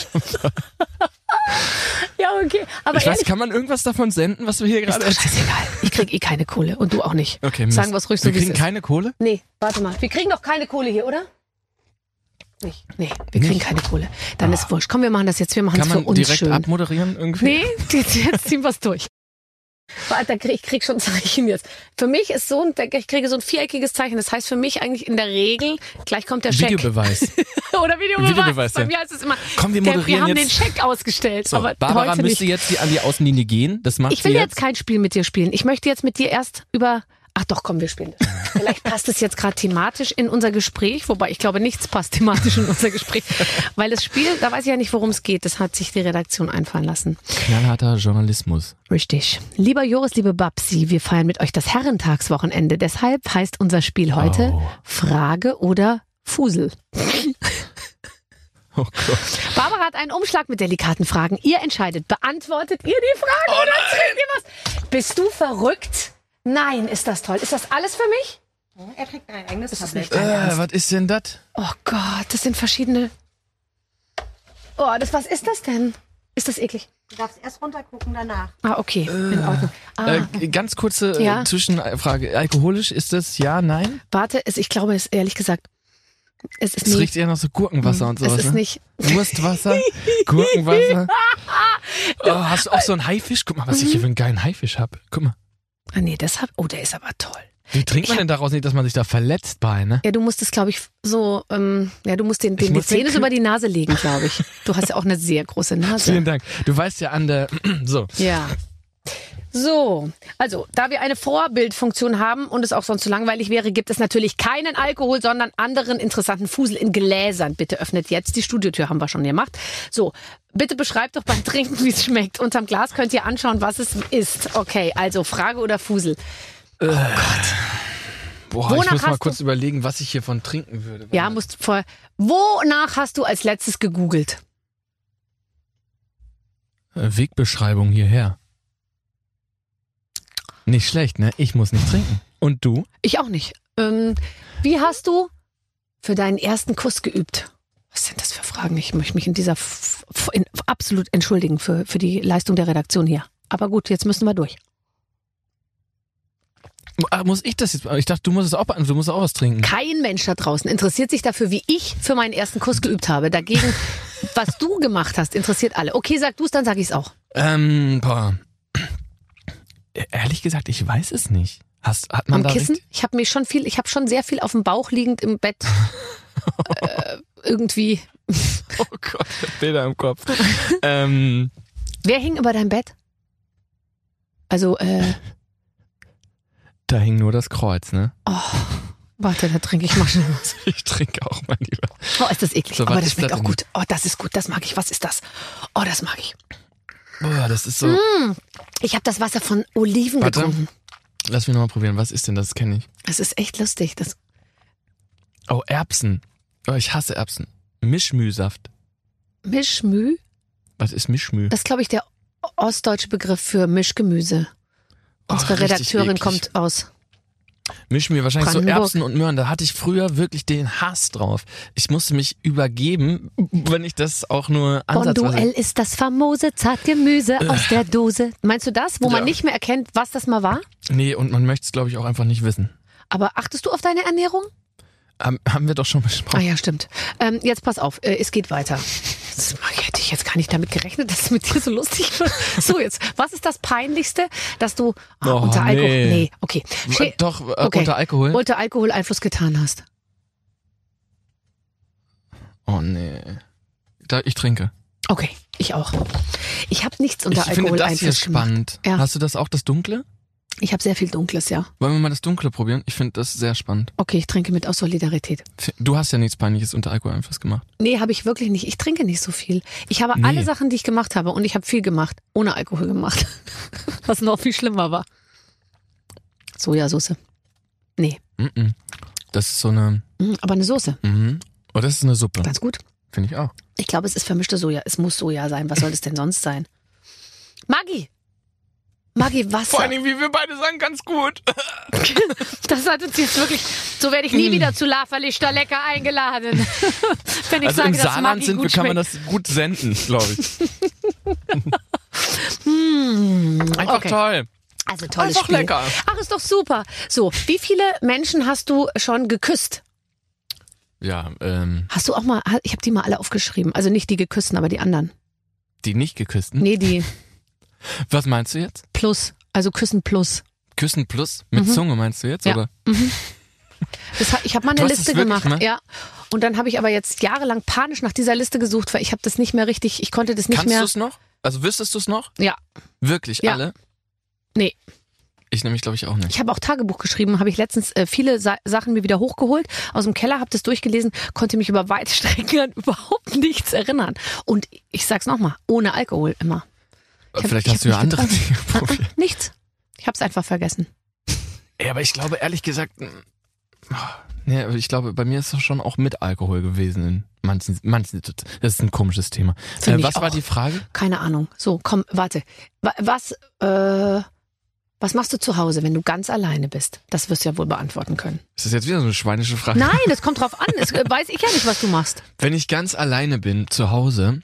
Ja, okay. Aber ich weiß, kann man irgendwas davon senden, was wir hier gerade erzählen? Scheißegal. Ich krieg keine Kohle und du auch nicht. Okay, sagen wir es ruhig so, wie es ist. Wir kriegen keine Kohle? Nee, warte mal. Wir kriegen doch keine Kohle hier, oder? Nicht. Nee, wir kriegen keine Kohle. Dann ist wurscht. Komm, wir machen das jetzt. Wir machen es für uns schön. Kann man direkt abmoderieren irgendwie? Nee, jetzt ziehen wir es durch. Warte, ich krieg schon Zeichen jetzt. Für mich ist ich kriege so ein viereckiges Zeichen. Das heißt für mich eigentlich in der Regel, gleich kommt der Scheck. Videobeweis. Oder Videobeweis. Bei mir heißt es immer, komm, wir moderieren wir haben jetzt. den Scheck ausgestellt. So, aber Barbara heute müsste nicht. jetzt an die Außenlinie gehen. Das macht ich will jetzt kein Spiel mit dir spielen. Ich möchte jetzt mit dir erst Ach doch, komm, wir spielen das. Vielleicht passt es jetzt gerade thematisch in unser Gespräch, wobei ich glaube, nichts passt thematisch in unser Gespräch. Weil das Spiel, da weiß ich ja nicht, worum es geht. Das hat sich die Redaktion einfallen lassen. Knallharter Journalismus. Richtig. Lieber Joris, liebe Babsi, wir feiern mit euch das Herrentagswochenende. Deshalb heißt unser Spiel heute Frage oder Fusel. Oh Gott. Barbara hat einen Umschlag mit delikaten Fragen. Ihr entscheidet. Beantwortet ihr die Frage oder trinkt ihr was? Bist du verrückt? Nein, ist das toll. Ist das alles für mich? Er trägt ein eigenes Tablet. Was ist denn das? Oh Gott, das sind verschiedene... was ist das denn? Ist das eklig? Du darfst erst runtergucken, danach. Ah, okay. In Ordnung. Ganz kurze Zwischenfrage. Alkoholisch ist das ja, nein? Warte, ich glaube es ehrlich gesagt... Es ist Es riecht eher nach so Gurkenwasser und sowas. Es ist ne? nicht. Wurstwasser, Gurkenwasser. Oh, hast du auch so einen Haifisch? Guck mal, was ich hier für einen geilen Haifisch habe. Guck mal. Ah, nee, der ist aber toll. Wie trinkt man denn daraus nicht, dass man sich da verletzt bei, ne? Ja, du musst es, glaube ich, so, du musst die muss Zähne den so über die Nase legen, glaube ich. Du hast ja auch eine sehr große Nase. Vielen Dank. Du weißt ja an der, so. Ja. So, also, da wir eine Vorbildfunktion haben und es auch sonst zu langweilig wäre, gibt es natürlich keinen Alkohol, sondern anderen interessanten Fusel in Gläsern. Bitte öffnet jetzt die Studiotür, haben wir schon gemacht. So, bitte beschreibt doch beim Trinken, wie es schmeckt. Unterm Glas könnt ihr anschauen, was es ist. Okay, also Frage oder Fusel? Oh Gott. Boah, Wonach ich muss mal hast kurz überlegen, was ich hiervon trinken würde. Ja, wonach hast du als letztes gegoogelt? Wegbeschreibung hierher. Nicht schlecht, ne? Ich muss nicht trinken. Und du? Ich auch nicht. Wie hast du für deinen ersten Kuss geübt? Was sind das für Fragen? Ich möchte mich in dieser absolut entschuldigen für die Leistung der Redaktion hier. Aber gut, jetzt müssen wir durch. Muss ich das jetzt? Ich dachte, du musst auch was trinken. Kein Mensch da draußen interessiert sich dafür, wie ich für meinen ersten Kuss geübt habe. Dagegen, was du gemacht hast, interessiert alle. Okay, sag du es, dann sag ich es auch. Boah. Ehrlich gesagt, ich weiß es nicht. Hat man Am da Kissen? richtig? Ich habe schon sehr viel auf dem Bauch liegend im Bett. Irgendwie. Oh Gott, Bilder im Kopf. Wer hing über dein Bett? Also, Da hing nur das Kreuz, ne? oh, warte, da trinke ich mal schnell was. Ich trinke auch, mein Lieber. Oh, ist das eklig. So, aber was das ist schmeckt das auch denn? gut. Oh, das ist gut, das mag ich. Was ist das? Oh, das mag ich. Boah, das ist so. Ich habe das Wasser von Oliven Warte. getrunken. Lass mich nochmal probieren. Was ist denn das? Kenne ich. Das ist echt lustig. Oh, Erbsen. Oh, ich hasse Erbsen. Mischmühsaft. Mischmü? Was ist Mischmüh? Das ist, glaube ich, der ostdeutsche Begriff für Mischgemüse. Unsere richtig Redakteurin eklig. kommt aus. Mischmüh, wahrscheinlich so Brandenburg. Erbsen und Möhren. Da hatte ich früher wirklich den Hass drauf. Ich musste mich übergeben, wenn ich das auch nur ansatzweise... Bonduell ist das famose Zartgemüse aus der Dose. Meinst du das, wo man Ja. nicht mehr erkennt, was das mal war? Nee, und man möchte es, glaube ich, auch einfach nicht wissen. Aber achtest du auf deine Ernährung? Haben wir doch schon Ah besprochen. ja, stimmt. Jetzt pass auf, es geht weiter. Hätte ich jetzt gar nicht damit gerechnet, dass es mit dir so lustig wird. So, jetzt, was ist das Peinlichste, dass du unter Alkohol... Nee, okay. Doch, Okay. unter Alkohol? Unter Alkohol Einfluss getan hast. Oh nee. Ich trinke. Okay, ich auch. Ich habe nichts unter Ich finde Alkohol das hier Einfluss gemacht. spannend. Ja. Hast du das auch, das Dunkle? Ich habe sehr viel Dunkles, ja. Wollen wir mal das Dunkle probieren? Ich finde das sehr spannend. Okay, ich trinke mit aus Solidarität. Du hast ja nichts Peinliches unter Alkoholeinfluss gemacht. Nee, habe ich wirklich nicht. Ich trinke nicht so viel. Ich habe Nee. alle Sachen, die ich gemacht habe, und ich habe viel gemacht, ohne Alkohol gemacht. Was noch viel schlimmer war. Sojasauce. Nee, Das ist so eine... aber eine Soße. Oh, das ist eine Suppe. Ganz gut. Finde ich auch. Ich glaube, es ist vermischte Soja. Es muss Soja sein. Was soll es denn sonst sein? Maggi, Wasser. wie wir beide sagen, ganz gut. Das hat uns jetzt wirklich, so werde ich nie wieder zu Laferlichter lecker eingeladen. Wenn ich Also sage, im dass Saarland Maggi sind wir, gut kann man schmeckt. das gut senden, glaube ich. Einfach Okay. toll. Also tolles Einfach Spiel. lecker. Ach, ist doch super. So, wie viele Menschen hast du schon geküsst? Ja, Hast du auch mal, ich habe die mal alle aufgeschrieben. Also nicht die geküssten, aber die anderen. die nicht geküssten. Nee, die Was meinst du jetzt? plus, also Küssen plus. Küssen plus? Mit Zunge meinst du jetzt? Ja. Oder? Ich habe mal Du eine hast Liste es wirklich gemacht. mal? Ja. Und dann habe ich aber jetzt jahrelang panisch nach dieser Liste gesucht, weil ich habe das nicht mehr richtig, ich konnte das nicht Kannst mehr. du es noch? Also wüsstest du es noch? Ja. Wirklich, Ja. alle? Nee. Ich nämlich, glaube ich, auch nicht. Ich habe auch Tagebuch geschrieben, habe ich letztens viele Sachen mir wieder hochgeholt aus dem Keller, habe das durchgelesen, konnte mich über weite Strecken an überhaupt nichts erinnern. Und ich sag's nochmal, ohne Alkohol immer. Vielleicht ich hast du ja hab nicht andere Dinge getrunken. probiert. Nichts. Ich habe es einfach vergessen. Ja, aber ich glaube, ehrlich gesagt, nee, aber ich glaube, bei mir ist es schon auch mit Alkohol gewesen in manchen, das ist ein komisches Thema. Finde ich Was war auch. die Frage? Keine Ahnung. So, komm, warte. Was machst du zu Hause, wenn du ganz alleine bist? Das wirst du ja wohl beantworten können. Ist das jetzt wieder so eine schweinische Frage? Nein, das kommt drauf an. Das weiß ich ja nicht, was du machst. Wenn ich ganz alleine bin zu Hause,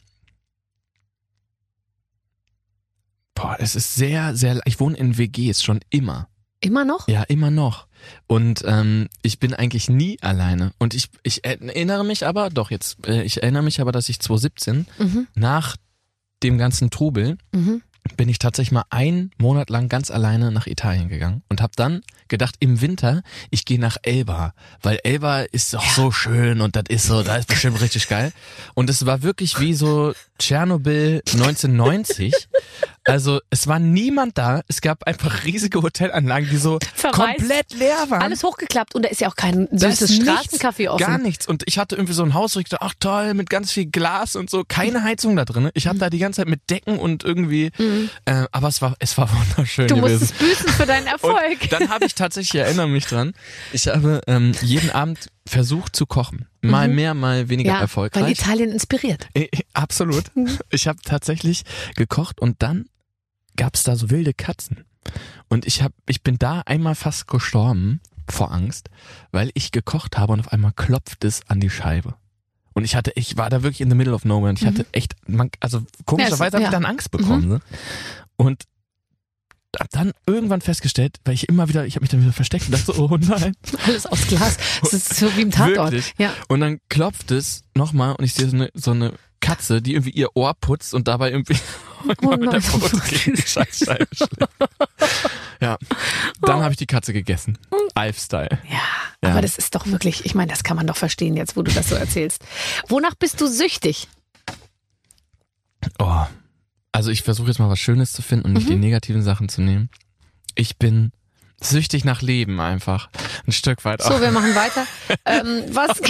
es ist sehr, sehr, ich wohne in WGs schon immer. Immer noch? Ja, immer noch. Und ich bin eigentlich nie alleine. Und ich erinnere mich aber, dass ich 2017 nach dem ganzen Trubel bin ich tatsächlich mal 1 Monat lang ganz alleine nach Italien gegangen und habe dann gedacht, im Winter, ich gehe nach Elba, weil Elba ist doch so schön und da ist bestimmt richtig geil. Und es war wirklich wie so Tschernobyl 1990. Also es war niemand da, es gab einfach riesige Hotelanlagen, die so komplett leer waren. Alles hochgeklappt und da ist ja auch kein süßes Straßencafé offen. Gar nichts. Und ich hatte irgendwie so ein Haus, wo ich dachte, ach toll, mit ganz viel Glas und so, keine Heizung da drin. Ich habe da die ganze Zeit mit Decken und irgendwie, aber es war wunderschön Du gewesen. musstest büßen für deinen Erfolg. Und dann habe ich tatsächlich, ich erinnere mich dran, ich habe jeden Abend versucht zu kochen. Mal mehr, mal weniger erfolgreich. Weil Italien inspiriert. Absolut. Ich habe tatsächlich gekocht und dann gab's da so wilde Katzen. Und ich bin da einmal fast gestorben vor Angst, weil ich gekocht habe und auf einmal klopft es an die Scheibe. Und ich war da wirklich in the middle of nowhere und ich hatte echt, komischerweise habe ich dann Angst bekommen. Ne? Und hab dann irgendwann festgestellt, weil ich habe mich dann wieder versteckt und dachte so, oh nein. Alles aus Glas. Das ist so wie im Tatort. Wirklich? Ja. Und dann klopft es nochmal und ich sehe so eine Katze, die irgendwie ihr Ohr putzt und dabei irgendwie mit der Brot gegen die Scheißscheibe schlägt. Ja, dann habe ich die Katze gegessen. Alf-Style. Ja, aber das ist doch wirklich, ich meine, das kann man doch verstehen jetzt, wo du das so erzählst. Wonach bist du süchtig? Oh, also ich versuche jetzt mal was Schönes zu finden und nicht die negativen Sachen zu nehmen. Ich bin süchtig nach Leben einfach. Ein Stück weit auch. So, wir machen weiter. Was?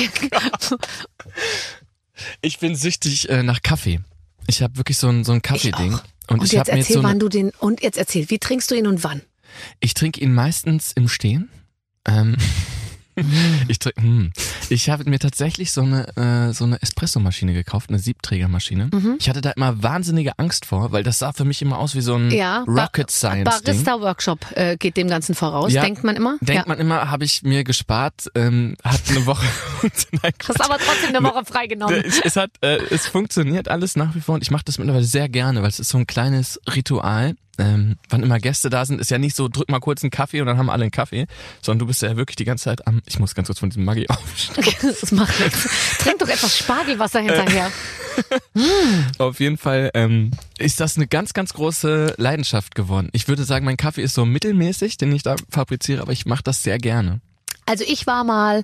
Ich bin süchtig nach Kaffee. Ich habe wirklich so ein Kaffeeding. Und jetzt erzähl, wie trinkst du ihn und wann? Ich trinke ihn meistens im Stehen. Ich habe mir tatsächlich so eine Espressomaschine gekauft, eine Siebträgermaschine. Ich hatte da immer wahnsinnige Angst vor, weil das sah für mich immer aus wie so ein Rocket Science Ding. Barista-Workshop geht dem Ganzen voraus, denkt man immer. Denkt man immer, habe ich mir gespart, hat eine Woche. Hast aber trotzdem eine Woche freigenommen. Es funktioniert alles nach wie vor und ich mache das mittlerweile sehr gerne, weil es ist so ein kleines Ritual. Wann immer Gäste da sind, ist ja nicht so, drück mal kurz einen Kaffee und dann haben alle einen Kaffee, sondern du bist ja wirklich die ganze Zeit ich muss ganz kurz von diesem Maggi aufstehen. Das macht nichts. Trink doch etwas Spargelwasser hinterher. Auf jeden Fall ist das eine ganz, ganz große Leidenschaft geworden. Ich würde sagen, mein Kaffee ist so mittelmäßig, den ich da fabriziere, aber ich mache das sehr gerne. Also ich war mal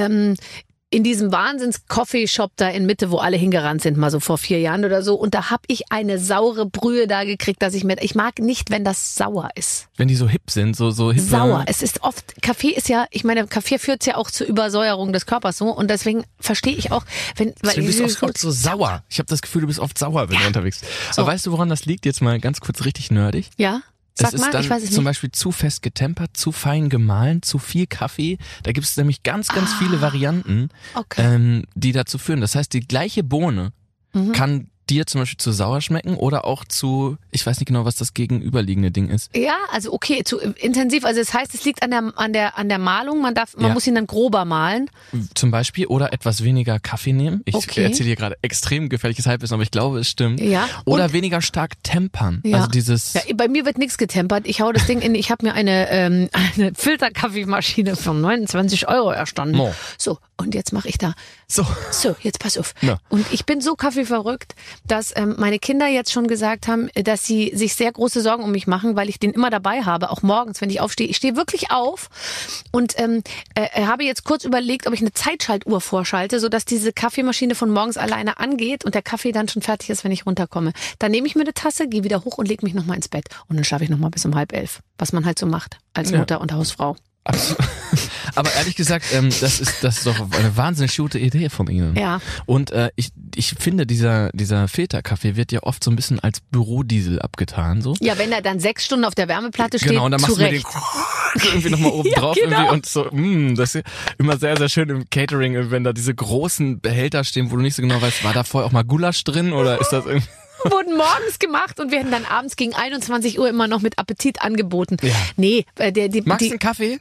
in diesem Wahnsinns-Coffee-Shop da in Mitte, wo alle hingerannt sind, mal so vor 4 Jahren oder so. Und da habe ich eine saure Brühe da gekriegt, dass ich mag nicht, wenn das sauer ist. Wenn die so hip sind, so hip. Sauer. Es ist oft, Kaffee führt ja auch zur Übersäuerung des Körpers so. Und deswegen verstehe ich auch, du bist oft so sauer. Ich habe das Gefühl, du bist oft sauer, wenn du unterwegs bist. So. Aber weißt du, woran das liegt? Jetzt mal ganz kurz richtig nerdig. Ja. Sag mal, ich weiß es nicht. Zum Beispiel zu fest getempert, zu fein gemahlen, zu viel Kaffee. Da gibt es nämlich ganz, ganz viele Varianten, die dazu führen. Das heißt, die gleiche Bohne kann dir zum Beispiel zu sauer schmecken oder auch zu, ich weiß nicht genau, was das gegenüberliegende Ding ist. Ja, also okay, zu intensiv. Also das heißt, es liegt an der Mahlung. Man muss ihn dann grober mahlen. Zum Beispiel oder etwas weniger Kaffee nehmen. Ich erzähle hier gerade extrem gefährliches Halbwissen, aber ich glaube, es stimmt. Ja. Oder weniger stark tempern. Ja. Also dieses. Ja, bei mir wird nichts getempert. Ich hau das Ding in. Ich habe mir eine Filterkaffeemaschine für 29 € erstanden. Oh. So, und jetzt mache ich da. So, jetzt pass auf. Ja. Und ich bin so kaffeeverrückt, dass meine Kinder jetzt schon gesagt haben, dass sie sich sehr große Sorgen um mich machen, weil ich den immer dabei habe, auch morgens, wenn ich aufstehe. Ich stehe wirklich auf und habe jetzt kurz überlegt, ob ich eine Zeitschaltuhr vorschalte, sodass diese Kaffeemaschine von morgens alleine angeht und der Kaffee dann schon fertig ist, wenn ich runterkomme. Dann nehme ich mir eine Tasse, gehe wieder hoch und lege mich nochmal ins Bett. Und dann schlafe ich nochmal bis um 10:30, was man halt so macht als Mutter und Hausfrau. Absolut. Aber ehrlich gesagt, das ist doch eine wahnsinnig gute Idee von Ihnen. Ja. Und ich finde, dieser Filterkaffee wird ja oft so ein bisschen als Bürodiesel abgetan. So. Ja, wenn er dann 6 Stunden auf der Wärmeplatte steht, genau, und dann machst du mir den irgendwie nochmal oben drauf irgendwie und so. Das ist immer sehr, sehr schön im Catering, wenn da diese großen Behälter stehen, wo du nicht so genau weißt, war da vorher auch mal Gulasch drin oder ist das irgendwie... Wurden morgens gemacht und werden dann abends gegen 21 Uhr immer noch mit Appetit angeboten. Ja. Nee, magst du einen Kaffee?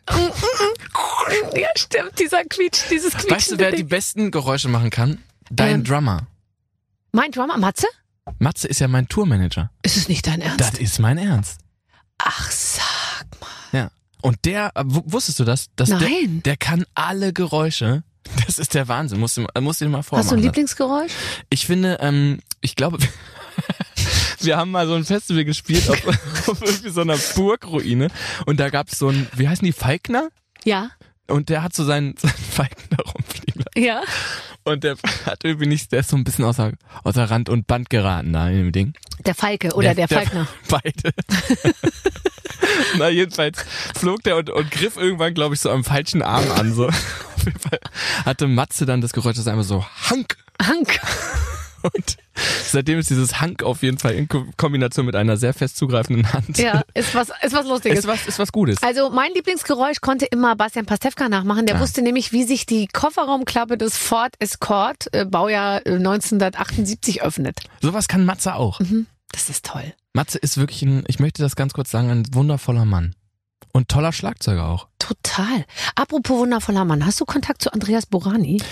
Ja, stimmt, dieses Quietschen. Weißt du, wer die besten Geräusche machen kann? Dein Drummer. Mein Drummer? Matze? Matze ist ja mein Tourmanager. Ist es nicht dein Ernst? Das ist mein Ernst. Ach, sag mal. Ja. Und der, wusstest du das? Nein. Der kann alle Geräusche. Das ist der Wahnsinn. Musst du dir mal vormachen. Hast du ein Lieblingsgeräusch? Ich finde, ich glaube, wir haben mal so ein Festival gespielt auf irgendwie so einer Burgruine und da gab's so ein, wie heißen die, Falkner? Ja. Und der hat so seinen Falkner rumfliegen. Ja. Und der hat irgendwie nicht, der ist so ein bisschen außer Rand und Band geraten da in dem Ding. Der Falke oder der Falkner. Beide. Na, jedenfalls flog der und griff irgendwann, glaube ich, so am falschen Arm an. So. Auf jeden Fall hatte Matze dann das Geräusch, das ist einfach so Hank. Und seitdem ist dieses Hank auf jeden Fall in Kombination mit einer sehr fest zugreifenden Hand. Ja, ist was Lustiges. Ist was Gutes. Also mein Lieblingsgeräusch konnte immer Bastian Pastewka nachmachen. Der wusste nämlich, wie sich die Kofferraumklappe des Ford Escort, Baujahr 1978, öffnet. Sowas kann Matze auch. Mhm. Das ist toll. Matze ist wirklich ich möchte das ganz kurz sagen, ein wundervoller Mann. Und toller Schlagzeuger auch. Total. Apropos wundervoller Mann, hast du Kontakt zu Andreas Borani?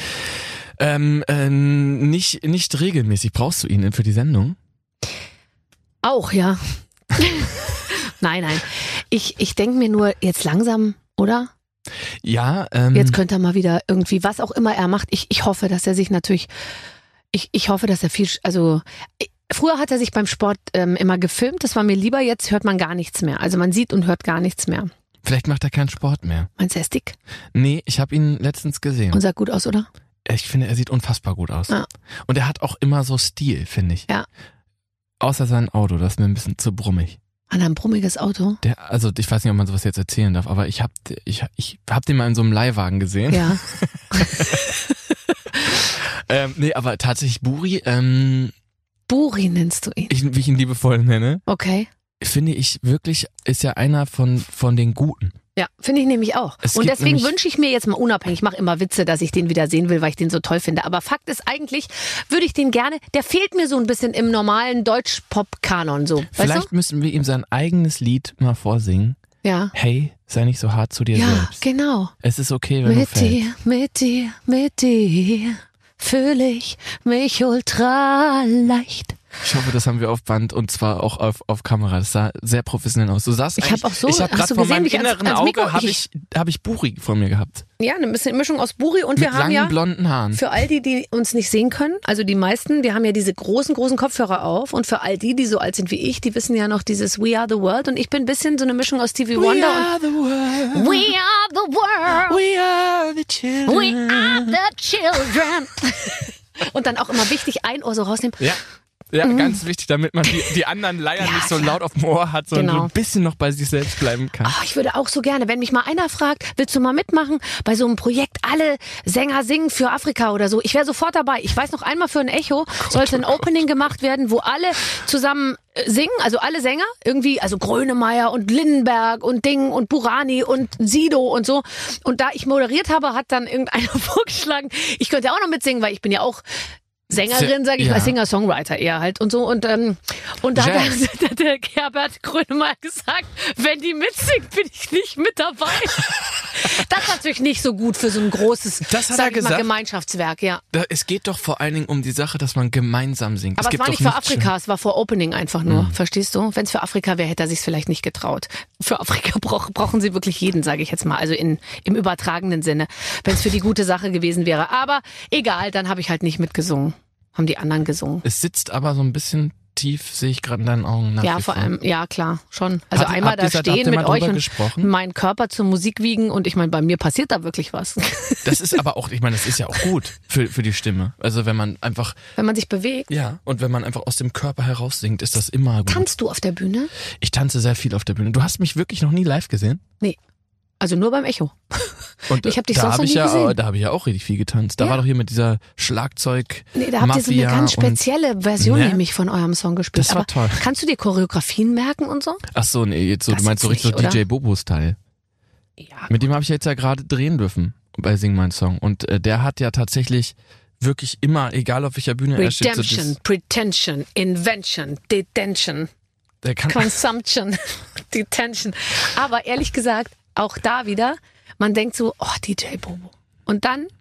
Nicht regelmäßig. Brauchst du ihn für die Sendung? Auch, ja. Nein. Ich denke mir nur, jetzt langsam, oder? Ja. Jetzt könnte er mal wieder irgendwie, was auch immer er macht. Ich hoffe, dass er sich natürlich, ich hoffe, dass er viel, also früher hat er sich beim Sport immer gefilmt, das war mir lieber, jetzt hört man gar nichts mehr. Also man sieht und hört gar nichts mehr. Vielleicht macht er keinen Sport mehr. Meinst du, er ist dick? Nee, ich habe ihn letztens gesehen. Und sah gut aus, oder? Ich finde, er sieht unfassbar gut aus. Ja. Und er hat auch immer so Stil, finde ich. Ja. Außer sein Auto, das ist mir ein bisschen zu brummig. An ein brummiges Auto? Also ich weiß nicht, ob man sowas jetzt erzählen darf, aber ich hab den mal in so einem Leihwagen gesehen. Ja. Nee, aber tatsächlich Buri, Buri nennst du ihn? wie ich ihn liebevoll nenne. Okay. Finde ich wirklich, ist ja einer von den Guten. Ja, finde ich nämlich auch. Und deswegen wünsche ich mir jetzt mal unabhängig, ich mache immer Witze, dass ich den wieder sehen will, weil ich den so toll finde. Aber Fakt ist eigentlich, würde ich den gerne, der fehlt mir so ein bisschen im normalen Deutsch-Pop-Kanon so. Vielleicht müssen wir ihm sein eigenes Lied mal vorsingen. Ja. Hey, sei nicht so hart zu dir selbst. Ja, genau. Es ist okay, wenn du fällst. Mit dir fühle ich mich ultra leicht. Ich hoffe, das haben wir auf Band und zwar auch auf Kamera. Das sah sehr professionell aus. Du saßt ich habe gerade vor meinem inneren Auge habe ich Buri vor mir gehabt. Ja, eine bisschen Mischung aus Buri und wir haben ja mit langen blonden Haaren. Für all die uns nicht sehen können, also die meisten, wir haben ja diese großen Kopfhörer auf und für all die so alt sind wie ich, die wissen ja noch dieses We Are the World und ich bin ein bisschen so eine Mischung aus Stevie Wonder We are the world. We are the world. We are the children. We are the children. Und dann auch immer wichtig, ein Ohr so rausnehmen. Ja, ganz wichtig, damit man die anderen Leier nicht so laut auf dem Ohr hat, sondern so ein bisschen noch bei sich selbst bleiben kann. Oh, ich würde auch so gerne, wenn mich mal einer fragt, willst du mal mitmachen bei so einem Projekt, alle Sänger singen für Afrika oder so, ich wäre sofort dabei. Ich weiß noch einmal für ein Echo sollte ein Opening gemacht werden, wo alle zusammen singen, also alle Sänger, irgendwie, also Grönemeyer und Lindenberg und Ding und Burani und Sido und so. Und da ich moderiert habe, hat dann irgendeiner vorgeschlagen, ich könnte auch noch mitsingen, weil ich bin ja auch Sängerin, sage ich mal, Singer-Songwriter eher halt und so. Und da hat der Herbert Grönemeyer gesagt, wenn die mitsingt, bin ich nicht mit dabei. Das ist natürlich nicht so gut für so ein großes, Gemeinschaftswerk, ja. Es geht doch vor allen Dingen um die Sache, dass man gemeinsam singt. Aber es war nicht für Afrika, es war vor Opening einfach nur, verstehst du? Wenn es für Afrika wäre, hätte er sich vielleicht nicht getraut. Für Afrika brauchen sie wirklich jeden, sage ich jetzt mal, also im übertragenen Sinne, wenn es für die gute Sache gewesen wäre. Aber egal, dann habe ich halt nicht mitgesungen. Haben die anderen gesungen. Es sitzt aber so ein bisschen tief, sehe ich gerade in deinen Augen. Ja, vor allem, ja klar, schon. Also einmal da stehen mit euch und meinen Körper zur Musik wiegen und ich meine, bei mir passiert da wirklich was. Das ist aber auch, ich meine, das ist ja auch gut für die Stimme. Also wenn man sich bewegt. Ja, und wenn man einfach aus dem Körper heraus singt, ist das immer gut. Tanzt du auf der Bühne? Ich tanze sehr viel auf der Bühne. Du hast mich wirklich noch nie live gesehen? Nee. Also nur beim Echo. Und ich habe dich sonst noch nie gesehen. Da habe ich ja auch richtig viel getanzt. Da war doch hier mit dieser Schlagzeug. Nee, da habt ihr so eine ganz spezielle Version nämlich von eurem Song gespielt. Das war toll. Kannst du dir Choreografien merken und so? Ach so, nee, jetzt so, du meinst so richtig so DJ Bobo-Style. Ja. Mit dem habe ich jetzt ja gerade drehen dürfen bei Sing Mein Song. Und der hat ja tatsächlich wirklich immer, egal auf welcher Bühne er steht. Redemption, Pretension, Invention, Detention, Consumption, Detention. Aber ehrlich gesagt, auch da wieder, man denkt so, oh, DJ Bobo. Und dann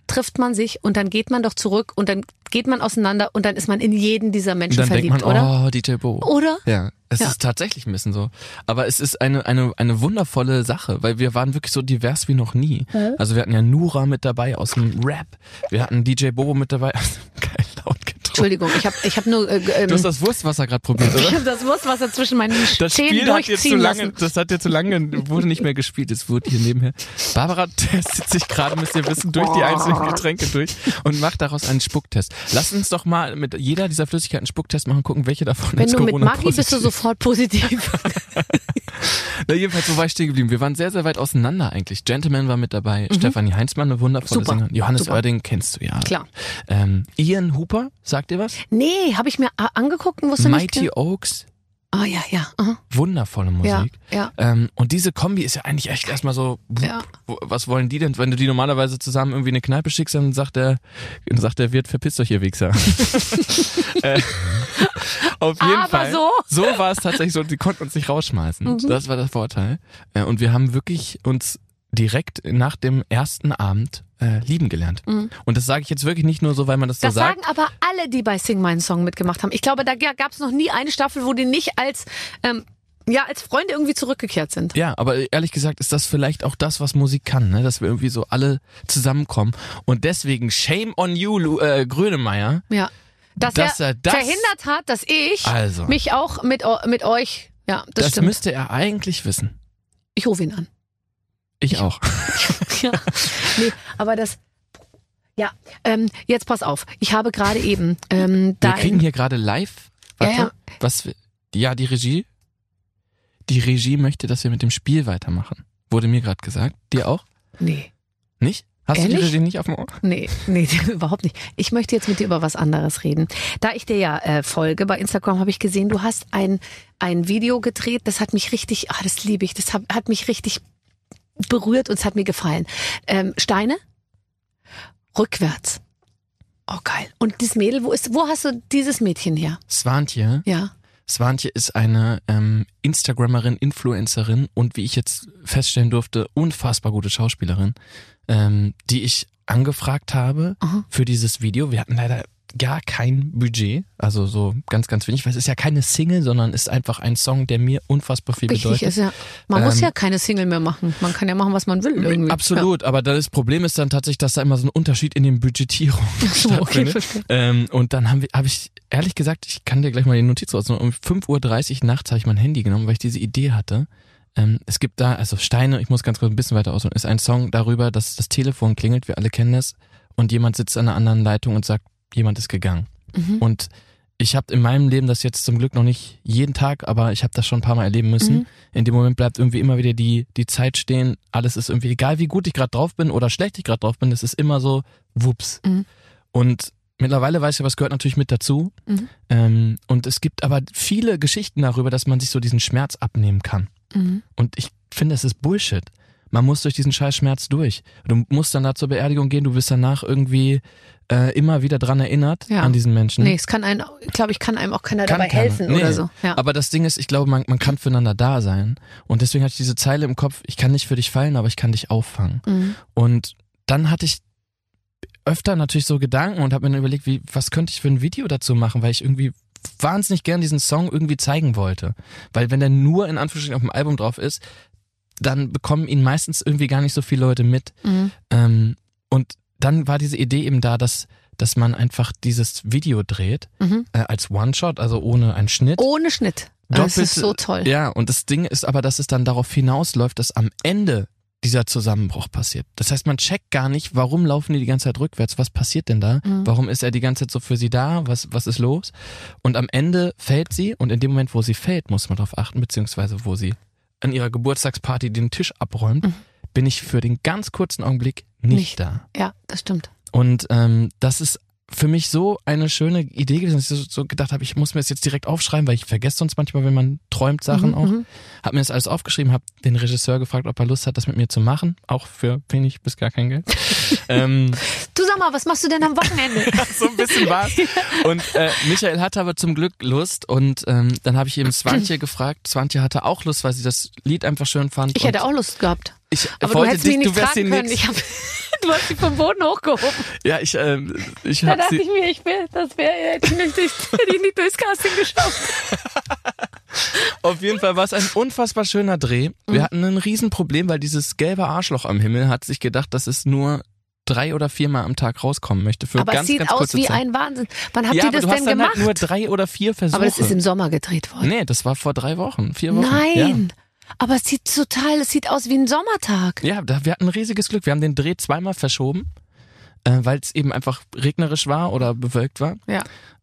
trifft man sich und dann geht man doch zurück und dann geht man auseinander und dann ist man in jeden dieser Menschen verliebt, denkt man, oder? Oh, DJ Bo. Oder? Ja, es ist tatsächlich ein bisschen so. Aber es ist eine wundervolle Sache, weil wir waren wirklich so divers wie noch nie. Also wir hatten ja Nura mit dabei aus dem Rap. Wir hatten DJ Bobo mit dabei. Geil, laut getrunken. Entschuldigung, ich hab nur... du hast das Wurstwasser gerade probiert, oder? Ich habe das Wurstwasser zwischen meinen Zähnen durchziehen lassen. Das hat jetzt zu lange, wurde nicht mehr gespielt. Es wurde hier nebenher. Barbara testet sich gerade, müsst ihr wissen, durch die einzelnen Getränke durch und macht daraus einen Spucktest. Lass uns doch mal mit jeder dieser Flüssigkeiten einen Spucktest machen, gucken, welche davon ist Corona-positiv. Wenn du mit Maggi bist du sofort positiv. Na, jedenfalls, wo war ich stehen geblieben? Wir waren sehr, sehr weit auseinander eigentlich. Gentleman war mit dabei, Stefanie Heinzmann, eine wundervolle Sängerin. Johannes Oerding kennst du ja. Klar. Ian Hooper, sagt dir was? Nee, habe ich mir angeguckt und wusste nicht. Mighty Oaks. Ah, ja. Aha. Wundervolle Musik. Ja. Und diese Kombi ist ja eigentlich echt erstmal so, was wollen die denn? Wenn du die normalerweise zusammen irgendwie in eine Kneipe schickst, dann sagt der Wirt, verpisst euch, ihr Wichser. Auf jeden Fall. So war es tatsächlich so, die konnten uns nicht rausschmeißen. Das war der Vorteil. Und wir haben wirklich uns direkt nach dem ersten Abend lieben gelernt. Und das sage ich jetzt wirklich nicht nur so, weil man das so sagt. Das sagen aber alle, die bei Sing Meinen Song mitgemacht haben. Ich glaube, da gab es noch nie eine Staffel, wo die nicht als Freunde irgendwie zurückgekehrt sind. Ja, aber ehrlich gesagt ist das vielleicht auch das, was Musik kann, ne? Dass wir irgendwie so alle zusammenkommen. Und deswegen Shame on you, Grönemeyer. Ja. Dass er das verhindert hat, dass ich mich auch mit euch, das stimmt. Müsste er eigentlich wissen. Ich rufe ihn an. Ich auch. Ja, nee, aber jetzt pass auf. Ich habe gerade eben wir kriegen hier gerade live. Warte, die Regie. Die Regie möchte, dass wir mit dem Spiel weitermachen. Wurde mir gerade gesagt. Dir auch? Nee. Nicht? Hast du die Regie nicht auf dem Ohr? Nee, überhaupt nicht. Ich möchte jetzt mit dir über was anderes reden. Da ich dir ja folge, bei Instagram habe ich gesehen, du hast ein Video gedreht, das hat mich richtig, das liebe ich, das hat mich richtig berührt und es hat mir gefallen. Steine? Rückwärts. Oh, geil. Und das Mädel, wo hast du dieses Mädchen her? Swantje. Ja. Swantje ist eine Instagrammerin, Influencerin und wie ich jetzt feststellen durfte, unfassbar gute Schauspielerin, die ich angefragt habe für dieses Video. Wir hatten leider gar kein Budget, also so ganz, ganz wenig, weil es ist ja keine Single, sondern ist einfach ein Song, der mir unfassbar viel bedeutet. Richtig ist, ja. Man muss ja keine Single mehr machen. Man kann ja machen, was man will irgendwie. Absolut, aber das Problem ist dann tatsächlich, dass da immer so ein Unterschied in den Budgetierungen stattfindet. Okay, und dann habe ich, ehrlich gesagt, ich kann dir gleich mal die Notiz rausnehmen, um 5:30 Uhr nachts habe ich mein Handy genommen, weil ich diese Idee hatte. Es gibt da, also Steine, ich muss ganz kurz ein bisschen weiter ausholen, ist ein Song darüber, dass das Telefon klingelt, wir alle kennen das, und jemand sitzt an einer anderen Leitung und sagt, jemand ist gegangen. Und ich habe in meinem Leben das jetzt zum Glück noch nicht jeden Tag, aber ich habe das schon ein paar Mal erleben müssen. In dem Moment bleibt irgendwie immer wieder die Zeit stehen. Alles ist irgendwie, egal wie gut ich gerade drauf bin oder schlecht ich gerade drauf bin, das ist immer so, wups. Und mittlerweile weiß ich, was gehört natürlich mit dazu. Und es gibt aber viele Geschichten darüber, dass man sich so diesen Schmerz abnehmen kann. Und ich finde, es ist Bullshit. Man muss durch diesen scheiß Schmerz durch. Du musst dann da zur Beerdigung gehen, du wirst danach irgendwie immer wieder dran erinnert an diesen Menschen. Nee, kann einem auch keiner dabei helfen oder so. Ja. Aber das Ding ist, ich glaube, man kann füreinander da sein. Und deswegen hatte ich diese Zeile im Kopf, ich kann nicht für dich fallen, aber ich kann dich auffangen. Und dann hatte ich öfter natürlich so Gedanken und habe mir dann überlegt, was könnte ich für ein Video dazu machen, weil ich irgendwie wahnsinnig gern diesen Song irgendwie zeigen wollte. Weil wenn der nur in Anführungsstrichen auf dem Album drauf ist, dann bekommen ihn meistens irgendwie gar nicht so viele Leute mit. Und dann war diese Idee eben da, dass man einfach dieses Video dreht, als One-Shot, also ohne einen Schnitt. Ohne Schnitt. Das ist so toll. Ja, und das Ding ist aber, dass es dann darauf hinausläuft, dass am Ende dieser Zusammenbruch passiert. Das heißt, man checkt gar nicht, warum laufen die ganze Zeit rückwärts, was passiert denn da? Warum ist er die ganze Zeit so für sie da? Was ist los? Und am Ende fällt sie und in dem Moment, wo sie fällt, muss man darauf achten, beziehungsweise wo sie an ihrer Geburtstagsparty den Tisch abräumt, bin ich für den ganz kurzen Augenblick nicht da. Ja, das stimmt. Und das ist für mich so eine schöne Idee gewesen, dass ich so gedacht habe, ich muss mir das jetzt direkt aufschreiben, weil ich vergesse sonst manchmal, wenn man träumt Sachen auch. Hab mir das alles aufgeschrieben, habe den Regisseur gefragt, ob er Lust hat, das mit mir zu machen, auch für wenig bis gar kein Geld. Du sag mal, was machst du denn am Wochenende? So ein bisschen war's. Und Michael hatte aber zum Glück Lust und dann habe ich eben Swantje gefragt. Swantje hatte auch Lust, weil sie das Lied einfach schön fand. Ich hätte auch Lust gehabt. Aber du hättest mich nicht fragen können. Du hast sie vom Boden hochgehoben. Ja, ich Da hab dachte sie... ich mir, hätte ich nicht durchs Casting geschafft. Auf jeden Fall war es ein unfassbar schöner Dreh. Wir hatten ein Riesenproblem, weil dieses gelbe Arschloch am Himmel hat sich gedacht, dass es nur 3 oder 4 Mal am Tag rauskommen möchte. Für Aber ganz, es sieht ganz aus kurze wie Zeit. ein Wahnsinn. Wann habt Ja, ihr aber das du hast denn dann gemacht? halt nur 3 oder 4 Versuche. Aber das ist im Sommer gedreht worden. Nee, das war vor 3 Wochen, 4 Wochen. Nein, aber es sieht aus wie ein Sommertag. Ja, wir hatten ein riesiges Glück. Wir haben den Dreh 2-mal verschoben, weil es eben einfach regnerisch war oder bewölkt war. Ja.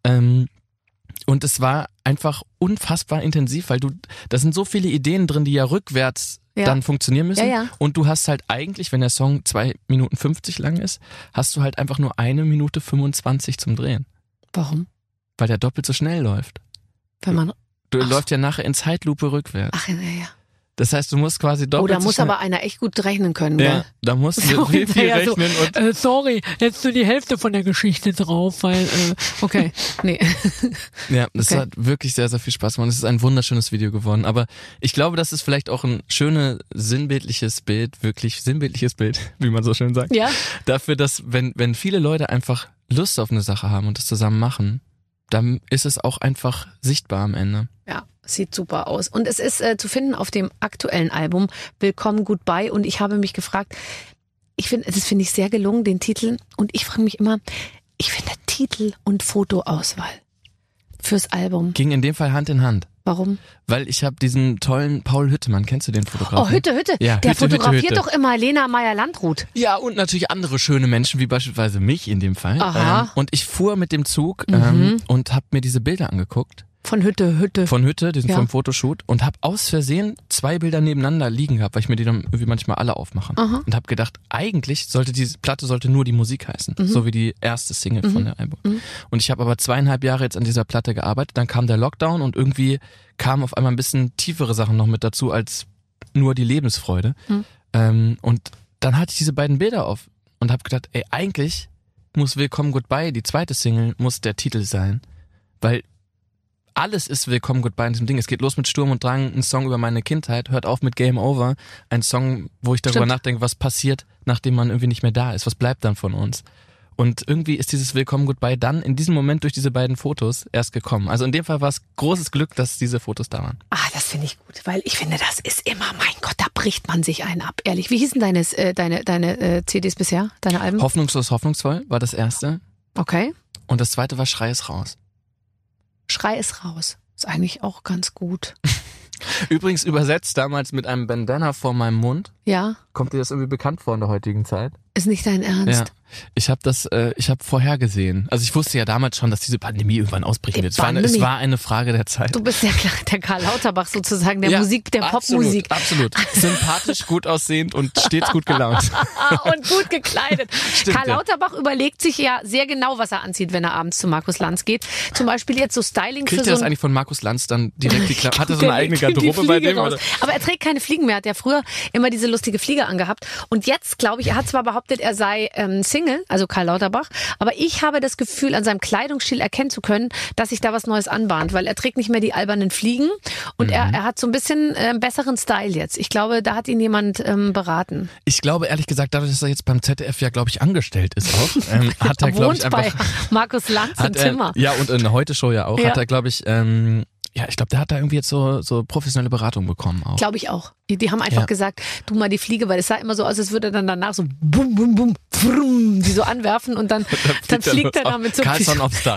Und es war einfach unfassbar intensiv, weil da sind so viele Ideen drin, die ja rückwärts dann funktionieren müssen. Ja. Und du hast halt eigentlich, wenn der Song 2 Minuten 50 lang ist, hast du halt einfach nur 1 Minute 25 zum Drehen. Warum? Weil der doppelt so schnell läuft. Wenn man... Du läufst ja nachher in Zeitlupe rückwärts. Ach, ja. Das heißt, du musst quasi doppelt Da so muss schnell... aber einer echt gut rechnen können, Ja, gell? da musst du So viel hinterher so, rechnen und... Sorry, jetzt nur die Hälfte von der Geschichte drauf, weil, Okay, nee. Ja, das Okay. hat wirklich sehr, sehr viel Spaß gemacht. Es ist ein wunderschönes Video geworden. Aber ich glaube, das ist vielleicht auch ein schönes, sinnbildliches Bild, wie man so schön sagt. Ja? Dafür, dass wenn viele Leute einfach Lust auf eine Sache haben und das zusammen machen, dann ist es auch einfach sichtbar am Ende. Ja, sieht super aus. Und es ist zu finden auf dem aktuellen Album Willkommen Goodbye. Und ich habe mich gefragt, das finde ich sehr gelungen, den Titel. Und ich frage mich immer, ich finde Titel und Fotoauswahl fürs Album. Ging in dem Fall Hand in Hand. Warum? Weil ich habe diesen tollen Paul Hüttemann, kennst du den Fotografen? Oh, Hütte. Ja, Der Hütte, fotografiert Hütte. doch immer Lena Meyer-Landrut. Ja, und natürlich andere schöne Menschen, wie beispielsweise mich in dem Fall. Aha. Und ich fuhr mit dem Zug und habe mir diese Bilder angeguckt. Von Hütte. Von Hütte, diesen Ja. vom Fotoshoot, und habe aus Versehen 2 Bilder nebeneinander liegen gehabt, weil ich mir die dann irgendwie manchmal alle aufmache. Aha. Und habe gedacht, eigentlich sollte diese Platte nur die Musik heißen, so wie die erste Single von der Album. Und ich habe aber 2,5 Jahre jetzt an dieser Platte gearbeitet, dann kam der Lockdown und irgendwie kamen auf einmal ein bisschen tiefere Sachen noch mit dazu als nur die Lebensfreude. Und dann hatte ich diese beiden Bilder auf und habe gedacht, ey, eigentlich muss Willkommen Goodbye, die zweite Single, muss der Titel sein, weil alles ist Willkommen Goodbye in diesem Ding. Es geht los mit Sturm und Drang, ein Song über meine Kindheit, hört auf mit Game Over, ein Song, wo ich darüber nachdenke, was passiert, nachdem man irgendwie nicht mehr da ist, was bleibt dann von uns. Und irgendwie ist dieses Willkommen Goodbye dann in diesem Moment durch diese beiden Fotos erst gekommen. Also in dem Fall war es großes Glück, dass diese Fotos da waren. Ah, das finde ich gut, weil ich finde, das ist immer, mein Gott, da bricht man sich einen ab, ehrlich. Wie hießen deine CDs bisher, deine Alben? Hoffnungslos, hoffnungsvoll war das erste. Okay. Und das zweite war Schrei ist raus. Schrei ist raus. Ist eigentlich auch ganz gut. Übrigens übersetzt damals mit einem Bandana vor meinem Mund. Ja? Kommt dir das irgendwie bekannt vor in der heutigen Zeit? Ist nicht dein Ernst? Ja. Ich habe vorhergesehen. Also ich wusste ja damals schon, dass diese Pandemie irgendwann ausbrechen wird. Es war eine Frage der Zeit. Du bist ja der Karl Lauterbach sozusagen, der Musik, der absolut, Popmusik. Absolut. Sympathisch, gut aussehend und stets gut gelaunt. Und gut gekleidet. Stimmt, Karl Lauterbach überlegt sich ja sehr genau, was er anzieht, wenn er abends zu Markus Lanz geht. Zum Beispiel jetzt so Styling Kriegt für er so das eigentlich von Markus Lanz dann direkt die Klappe? Hat er so eine eigene Garderobe bei dem? Oder? Aber er trägt keine Fliegen mehr. Er hat ja früher immer diese lustige Fliege angehabt. Und jetzt, glaube ich, er hat zwar behauptet, er sei Single, also Karl Lauterbach, aber ich habe das Gefühl, an seinem Kleidungsstil erkennen zu können, dass sich da was Neues anbahnt, weil er trägt nicht mehr die albernen Fliegen und er hat so ein bisschen besseren Style jetzt. Ich glaube, da hat ihn jemand beraten. Ich glaube, ehrlich gesagt, dadurch, dass er jetzt beim ZDF ja, glaube ich, angestellt ist auch, hat er, glaube ich, einfach... bei Markus Lanz im Zimmer. Ja, und in der Heute-Show ja auch, Ja. hat er, glaube ich... ich glaube, der hat da irgendwie jetzt so professionelle Beratung bekommen auch. Glaube ich auch. Die haben einfach gesagt, du mal die Fliege, weil es sah immer so aus, als würde er dann danach so bum, bum, bum, frum, die so anwerfen und dann fliegt er damit so. Carlson aufs Dach.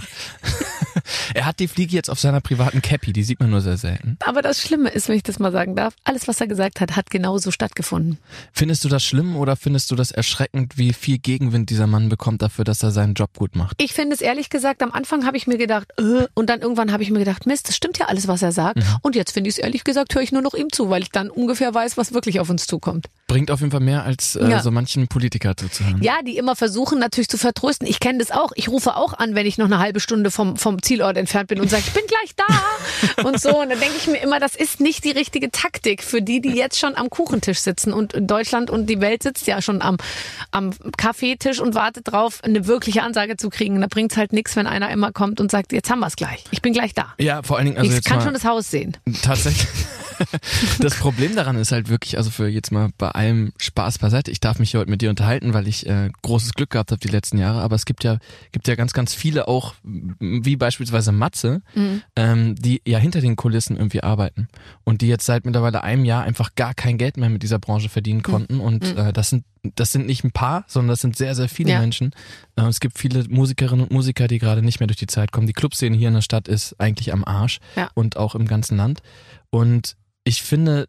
Er hat die Fliege jetzt auf seiner privaten Cappy, die sieht man nur sehr selten. Aber das Schlimme ist, wenn ich das mal sagen darf, alles, was er gesagt hat, hat genauso stattgefunden. Findest du das schlimm oder findest du das erschreckend, wie viel Gegenwind dieser Mann bekommt dafür, dass er seinen Job gut macht? Ich finde es ehrlich gesagt, am Anfang habe ich mir gedacht, und dann irgendwann habe ich mir gedacht, Mist, das stimmt ja alles, was er sagt. Und jetzt finde ich es ehrlich gesagt, höre ich nur noch ihm zu, weil ich dann ungefähr weiß, was wirklich auf uns zukommt. Bringt auf jeden Fall mehr als so manchen Politiker zuzuhören. Ja, die immer versuchen natürlich zu vertrösten. Ich kenne das auch. Ich rufe auch an, wenn ich noch eine halbe Stunde vom Zielort entfernt bin und sage, ich bin gleich da und so. Und dann denke ich mir immer, das ist nicht die richtige Taktik für die jetzt schon am Kuchentisch sitzen. Und Deutschland und die Welt sitzt ja schon am Kaffeetisch und wartet drauf, eine wirkliche Ansage zu kriegen. Da bringt es halt nichts, wenn einer immer kommt und sagt, jetzt haben wir es gleich. Ich bin gleich da. Ja, vor allen Dingen, also Ich jetzt kann mal schon das Haus sehen. tatsächlich. Das Problem daran ist halt wirklich, also für jetzt mal bei allem Spaß beiseite, ich darf mich hier heute mit dir unterhalten, weil ich großes Glück gehabt habe die letzten Jahre, aber es gibt ja ganz, ganz viele auch, wie beispielsweise Matze, die ja hinter den Kulissen irgendwie arbeiten und die jetzt seit mittlerweile einem Jahr einfach gar kein Geld mehr mit dieser Branche verdienen konnten und das sind nicht ein paar, sondern das sind sehr, sehr viele Menschen. Es gibt viele Musikerinnen und Musiker, die gerade nicht mehr durch die Zeit kommen. Die Clubszene hier in der Stadt ist eigentlich am Arsch und auch im ganzen Land. Und ich finde,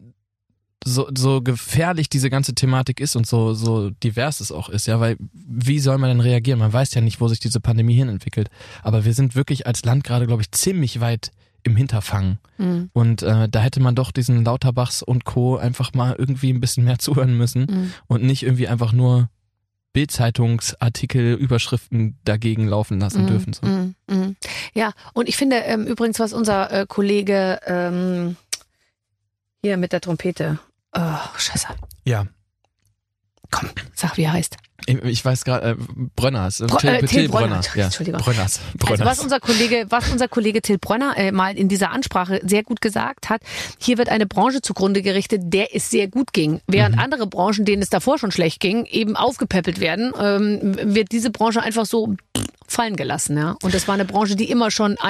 so gefährlich diese ganze Thematik ist und so divers es auch ist, ja, weil wie soll man denn reagieren? Man weiß ja nicht, wo sich diese Pandemie hin entwickelt. Aber wir sind wirklich als Land gerade, glaube ich, ziemlich weit im Hinterfangen. Und da hätte man doch diesen Lauterbachs und Co. einfach mal irgendwie ein bisschen mehr zuhören müssen und nicht irgendwie einfach nur Bild-Zeitungsartikel, Überschriften dagegen laufen lassen dürfen. So. Ja, und ich finde übrigens, was unser Kollege hier mit der Trompete, scheiße. Ja. Komm, sag, wie er heißt. Ich weiß gerade, Brönners. Till Brönner. Ja. Entschuldigung. Brönners. Also was unser Kollege Till Brönner mal in dieser Ansprache sehr gut gesagt hat, hier wird eine Branche zugrunde gerichtet, der es sehr gut ging. Während andere Branchen, denen es davor schon schlecht ging, eben aufgepäppelt werden, wird diese Branche einfach so fallen gelassen, ja. Und das war eine Branche, die immer schon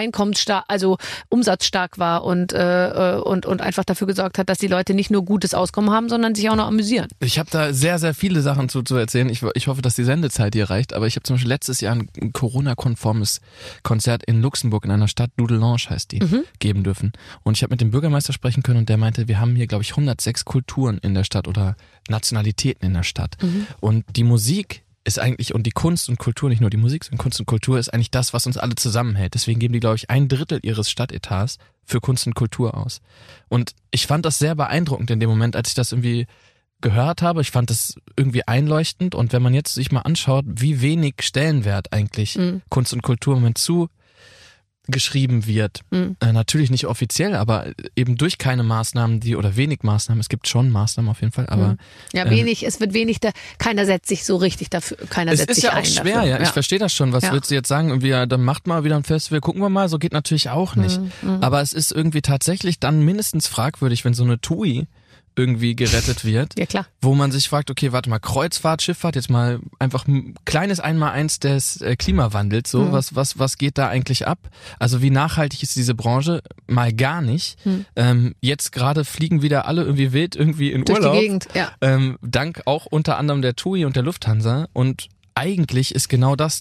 umsatzstark war und einfach dafür gesorgt hat, dass die Leute nicht nur gutes Auskommen haben, sondern sich auch noch amüsieren. Ich habe da sehr, sehr viele Sachen zu erzählen. Ich hoffe, dass die Sendezeit hier reicht, aber ich habe zum Beispiel letztes Jahr ein Corona-konformes Konzert in Luxemburg in einer Stadt, Dudelange heißt die, geben dürfen. Und ich habe mit dem Bürgermeister sprechen können und der meinte, wir haben hier, glaube ich, 106 Kulturen in der Stadt oder Nationalitäten in der Stadt. Und die Musik ist eigentlich, und die Kunst und Kultur, nicht nur die Musik, sondern Kunst und Kultur ist eigentlich das, was uns alle zusammenhält. Deswegen geben die, glaube ich, 1/3 ihres Stadtetats für Kunst und Kultur aus. Und ich fand das sehr beeindruckend in dem Moment, als ich das irgendwie gehört habe. Ich fand das irgendwie einleuchtend. Und wenn man jetzt sich mal anschaut, wie wenig Stellenwert eigentlich Kunst und Kultur im Moment zugeschrieben wird, natürlich nicht offiziell, aber eben durch keine Maßnahmen, oder wenig Maßnahmen, es gibt schon Maßnahmen auf jeden Fall, aber es wird wenig, keiner setzt sich so richtig dafür, es ist ja auch schwer, ja, ich verstehe das schon, was würdest du jetzt sagen, irgendwie, dann macht mal wieder ein Festival, gucken wir mal, so geht natürlich auch nicht, aber es ist irgendwie tatsächlich dann mindestens fragwürdig, wenn so eine TUI irgendwie gerettet wird, ja, klar. Wo man sich fragt, okay, warte mal, Kreuzfahrt, Schifffahrt, jetzt mal einfach ein kleines Einmaleins des Klimawandels, so, was geht da eigentlich ab? Also wie nachhaltig ist diese Branche? Mal gar nicht. Jetzt gerade fliegen wieder alle irgendwie wild irgendwie in durch Urlaub. Die Gegend, ja. Dank auch unter anderem der TUI und der Lufthansa und eigentlich ist genau das,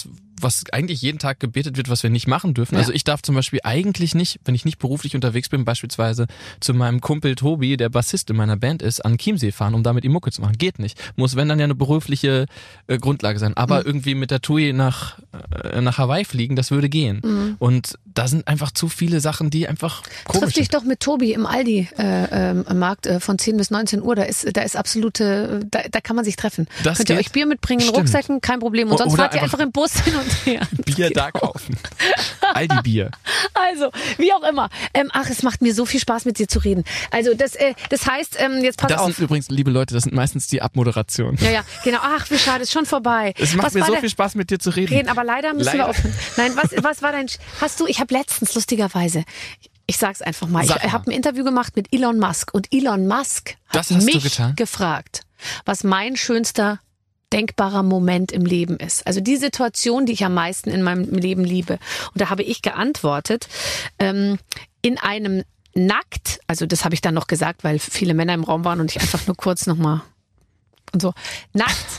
was eigentlich jeden Tag gebetet wird, was wir nicht machen dürfen. Ja. Also ich darf zum Beispiel eigentlich nicht, wenn ich nicht beruflich unterwegs bin, beispielsweise zu meinem Kumpel Tobi, der Bassist in meiner Band ist, an Chiemsee fahren, um damit die Mucke zu machen. Geht nicht. Muss, wenn dann ja eine berufliche Grundlage sein. Aber irgendwie mit der TUI nach Hawaii fliegen, das würde gehen. Und da sind einfach zu viele Sachen, die einfach komisch Triff dich doch mit Tobi im Aldi-Markt von 10 bis 19 Uhr. Da ist absolute, da kann man sich treffen. Das könnt ihr euch Bier mitbringen, Rucksäcken, kein Problem. Und sonst fahrt ihr einfach im Bus hin und her. Bier da kaufen. Aldi-Bier. Also, wie auch immer. Es macht mir so viel Spaß, mit dir zu reden. Also, das heißt, jetzt pass auf. Das sind übrigens, liebe Leute, das sind meistens die Abmoderationen. Ja, genau. Ach, wie schade, ist schon vorbei. Es macht mir so viel Spaß, mit dir zu reden. Aber leider müssen wir aufhören. Nein, was war dein, ich habe letztens, lustigerweise, ich sag's einfach mal, ich habe ein Interview gemacht mit Elon Musk und Elon Musk hat mich gefragt, was mein schönster denkbarer Moment im Leben ist. Also die Situation, die ich am meisten in meinem Leben liebe. Und da habe ich geantwortet, in einem nackt, also das habe ich dann noch gesagt, weil viele Männer im Raum waren und ich einfach nur kurz nochmal und so, nackt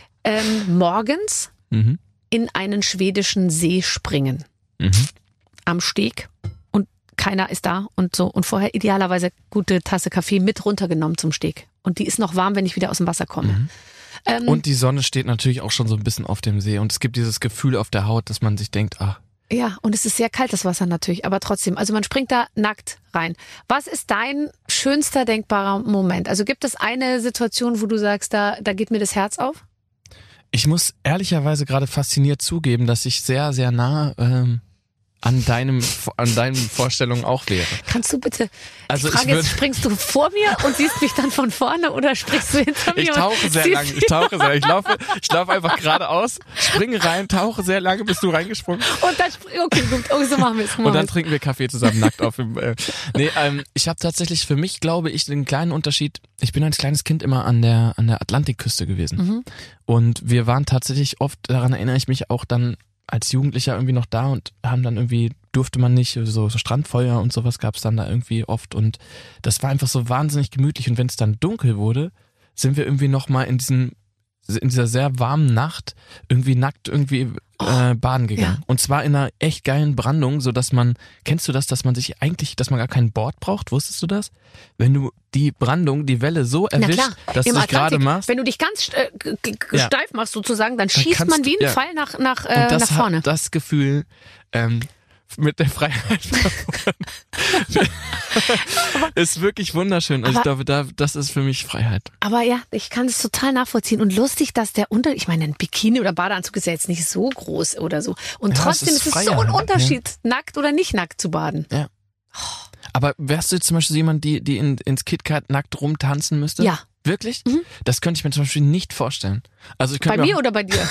morgens in einen schwedischen See springen. Am Steg und keiner ist da und so. Und vorher idealerweise gute Tasse Kaffee mit runtergenommen zum Steg. Und die ist noch warm, wenn ich wieder aus dem Wasser komme. Und die Sonne steht natürlich auch schon so ein bisschen auf dem See und es gibt dieses Gefühl auf der Haut, dass man sich denkt, Ja, und es ist sehr kaltes Wasser natürlich, aber trotzdem, also man springt da nackt rein. Was ist dein schönster denkbarer Moment? Also gibt es eine Situation, wo du sagst, da geht mir das Herz auf? Ich muss ehrlicherweise gerade fasziniert zugeben, dass ich sehr, sehr nah an deinen Vorstellungen auch wäre. Kannst du bitte, Also die Frage ist, springst du vor mir und siehst mich dann von vorne oder springst du hinter mir? Ich tauche sehr lange. Ich laufe einfach geradeaus, springe rein, tauche sehr lange, bis du reingesprungen. Und dann okay, gut, so machen wir es. Und dann trinken wir Kaffee zusammen nackt auf dem. Ich habe tatsächlich für mich, glaube ich, den kleinen Unterschied. Ich bin als kleines Kind immer an der Atlantikküste gewesen. Und wir waren tatsächlich oft, daran erinnere ich mich auch dann als Jugendlicher irgendwie noch da und haben dann irgendwie, durfte man nicht, so Strandfeuer und sowas gab es dann da irgendwie oft und das war einfach so wahnsinnig gemütlich und wenn es dann dunkel wurde, sind wir irgendwie nochmal in dieser sehr warmen Nacht irgendwie nackt baden gegangen. Ja. Und zwar in einer echt geilen Brandung, sodass kennst du das, dass man gar kein Board braucht? Wusstest du das? Wenn du die Brandung, die Welle so erwischt, dass du dich gerade machst. Wenn du dich ganz steif machst sozusagen, dann schießt man wie ein Pfeil nach vorne. Hat das Gefühl, mit der Freiheit ist wirklich wunderschön. Also ich glaube, das ist für mich Freiheit. Aber ja, ich kann es total nachvollziehen. Und lustig, dass ich meine, ein Bikini oder Badeanzug ist ja jetzt nicht so groß oder so. Und trotzdem ist es so ein Unterschied, nackt oder nicht nackt zu baden. Ja. Aber wärst du jetzt zum Beispiel jemand, die ins KitKat nackt rumtanzen müsste? Ja. Wirklich? Das könnte ich mir zum Beispiel nicht vorstellen. Also bei mir oder bei dir?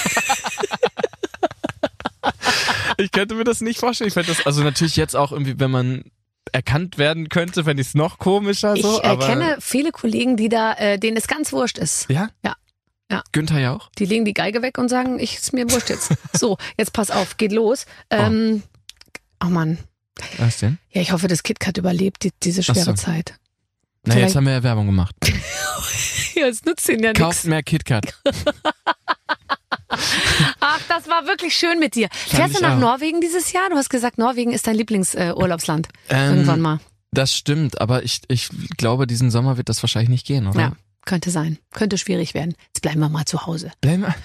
Ich könnte mir das nicht vorstellen. Ich fände das, also natürlich jetzt auch irgendwie, wenn man erkannt werden könnte, fände ich es noch komischer. So, ich kenne viele Kollegen, denen es ganz wurscht ist. Ja? Ja. Günther ja auch? Die legen die Geige weg und sagen, ist mir wurscht jetzt. So, jetzt pass auf, geht los. Oh Mann. Was denn? Ja, ich hoffe, das KitKat überlebt diese schwere Zeit. Na, jetzt haben wir ja Werbung gemacht. Ja, es nützt ihnen ja nichts. Kauft mehr KitKat. Ach, das war wirklich schön mit dir. Fährst du nach Norwegen dieses Jahr? Du hast gesagt, Norwegen ist dein Lieblingsurlaubsland. Irgendwann mal. Das stimmt, aber ich glaube, diesen Sommer wird das wahrscheinlich nicht gehen, oder? Ja, könnte sein. Könnte schwierig werden. Jetzt bleiben wir mal zu Hause.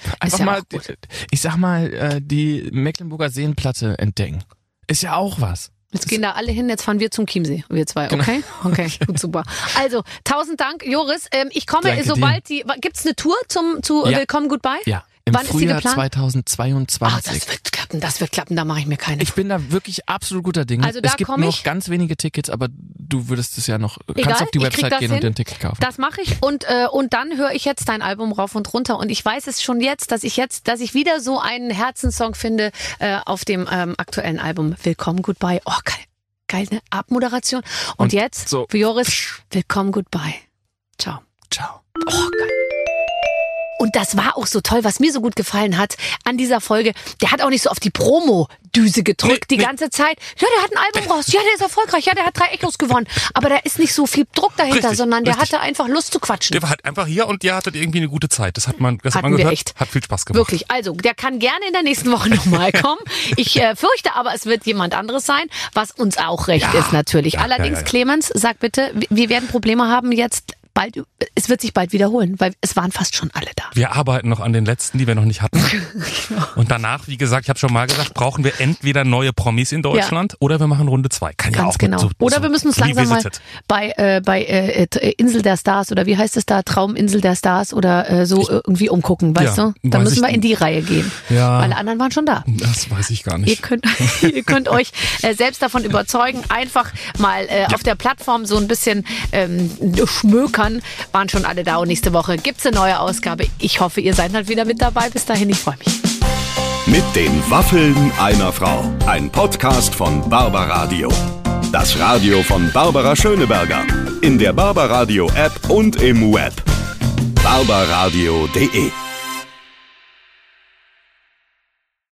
Ich sag mal, die Mecklenburger Seenplatte entdecken. Ist ja auch was. Jetzt gehen da alle hin, jetzt fahren wir zum Chiemsee, wir zwei, okay? Genau. Okay, gut, super. Also, 1000 Dank, Joris. Ich komme, Danke sobald gibt's eine Tour zu Willkommen Goodbye? Ja. Im Frühjahr 2022. Ach, das wird klappen, da mache ich mir keine. Ich bin da wirklich absolut guter Dinge. Also es gibt noch ganz wenige Tickets, aber du würdest es ja noch, kannst auf die Website gehen und dir ein Ticket kaufen. Das mache ich und dann höre ich jetzt dein Album rauf und runter und ich weiß es schon jetzt, dass ich wieder so einen Herzenssong finde auf dem aktuellen Album Willkommen Goodbye. Oh, geil, ne? Abmoderation. Und jetzt, so, für Joris, Willkommen Goodbye. Ciao. Ciao. Oh, geil. Und das war auch so toll, was mir so gut gefallen hat an dieser Folge. Der hat auch nicht so auf die Promo-Düse gedrückt die ganze Zeit. Ja, der hat ein Album raus. Ja, der ist erfolgreich. Ja, der hat 3 Echos gewonnen. Aber da ist nicht so viel Druck dahinter, sondern der hatte einfach Lust zu quatschen. Der war halt einfach hier und ihr hattet irgendwie eine gute Zeit. Das hat man gehört. Echt. Hat viel Spaß gemacht. Wirklich. Also, der kann gerne in der nächsten Woche nochmal kommen. Ich fürchte aber, es wird jemand anderes sein, was uns auch recht ist natürlich. Allerdings, Clemens, sag bitte, wir werden Probleme haben jetzt. Es wird sich bald wiederholen, weil es waren fast schon alle da. Wir arbeiten noch an den letzten, die wir noch nicht hatten. Und danach, wie gesagt, ich habe schon mal gesagt, brauchen wir entweder neue Promis in Deutschland oder wir machen Runde 2. Kann ja auch genau. Oder wir müssen uns langsam mal bei Insel der Stars oder wie heißt es da, Trauminsel der Stars oder irgendwie umgucken, weißt du? Da müssen wir in die Reihe gehen. Ja. Alle anderen waren schon da. Das weiß ich gar nicht. Ihr könnt euch selbst davon überzeugen, einfach mal auf der Plattform so ein bisschen schmökern. Waren schon alle da und nächste Woche gibt's eine neue Ausgabe. Ich hoffe, ihr seid dann wieder mit dabei. Bis dahin, ich freue mich. Mit den Waffeln einer Frau. Ein Podcast von Barbaradio. Das Radio von Barbara Schöneberger. In der Barbaradio App und im Web. barbaradio.de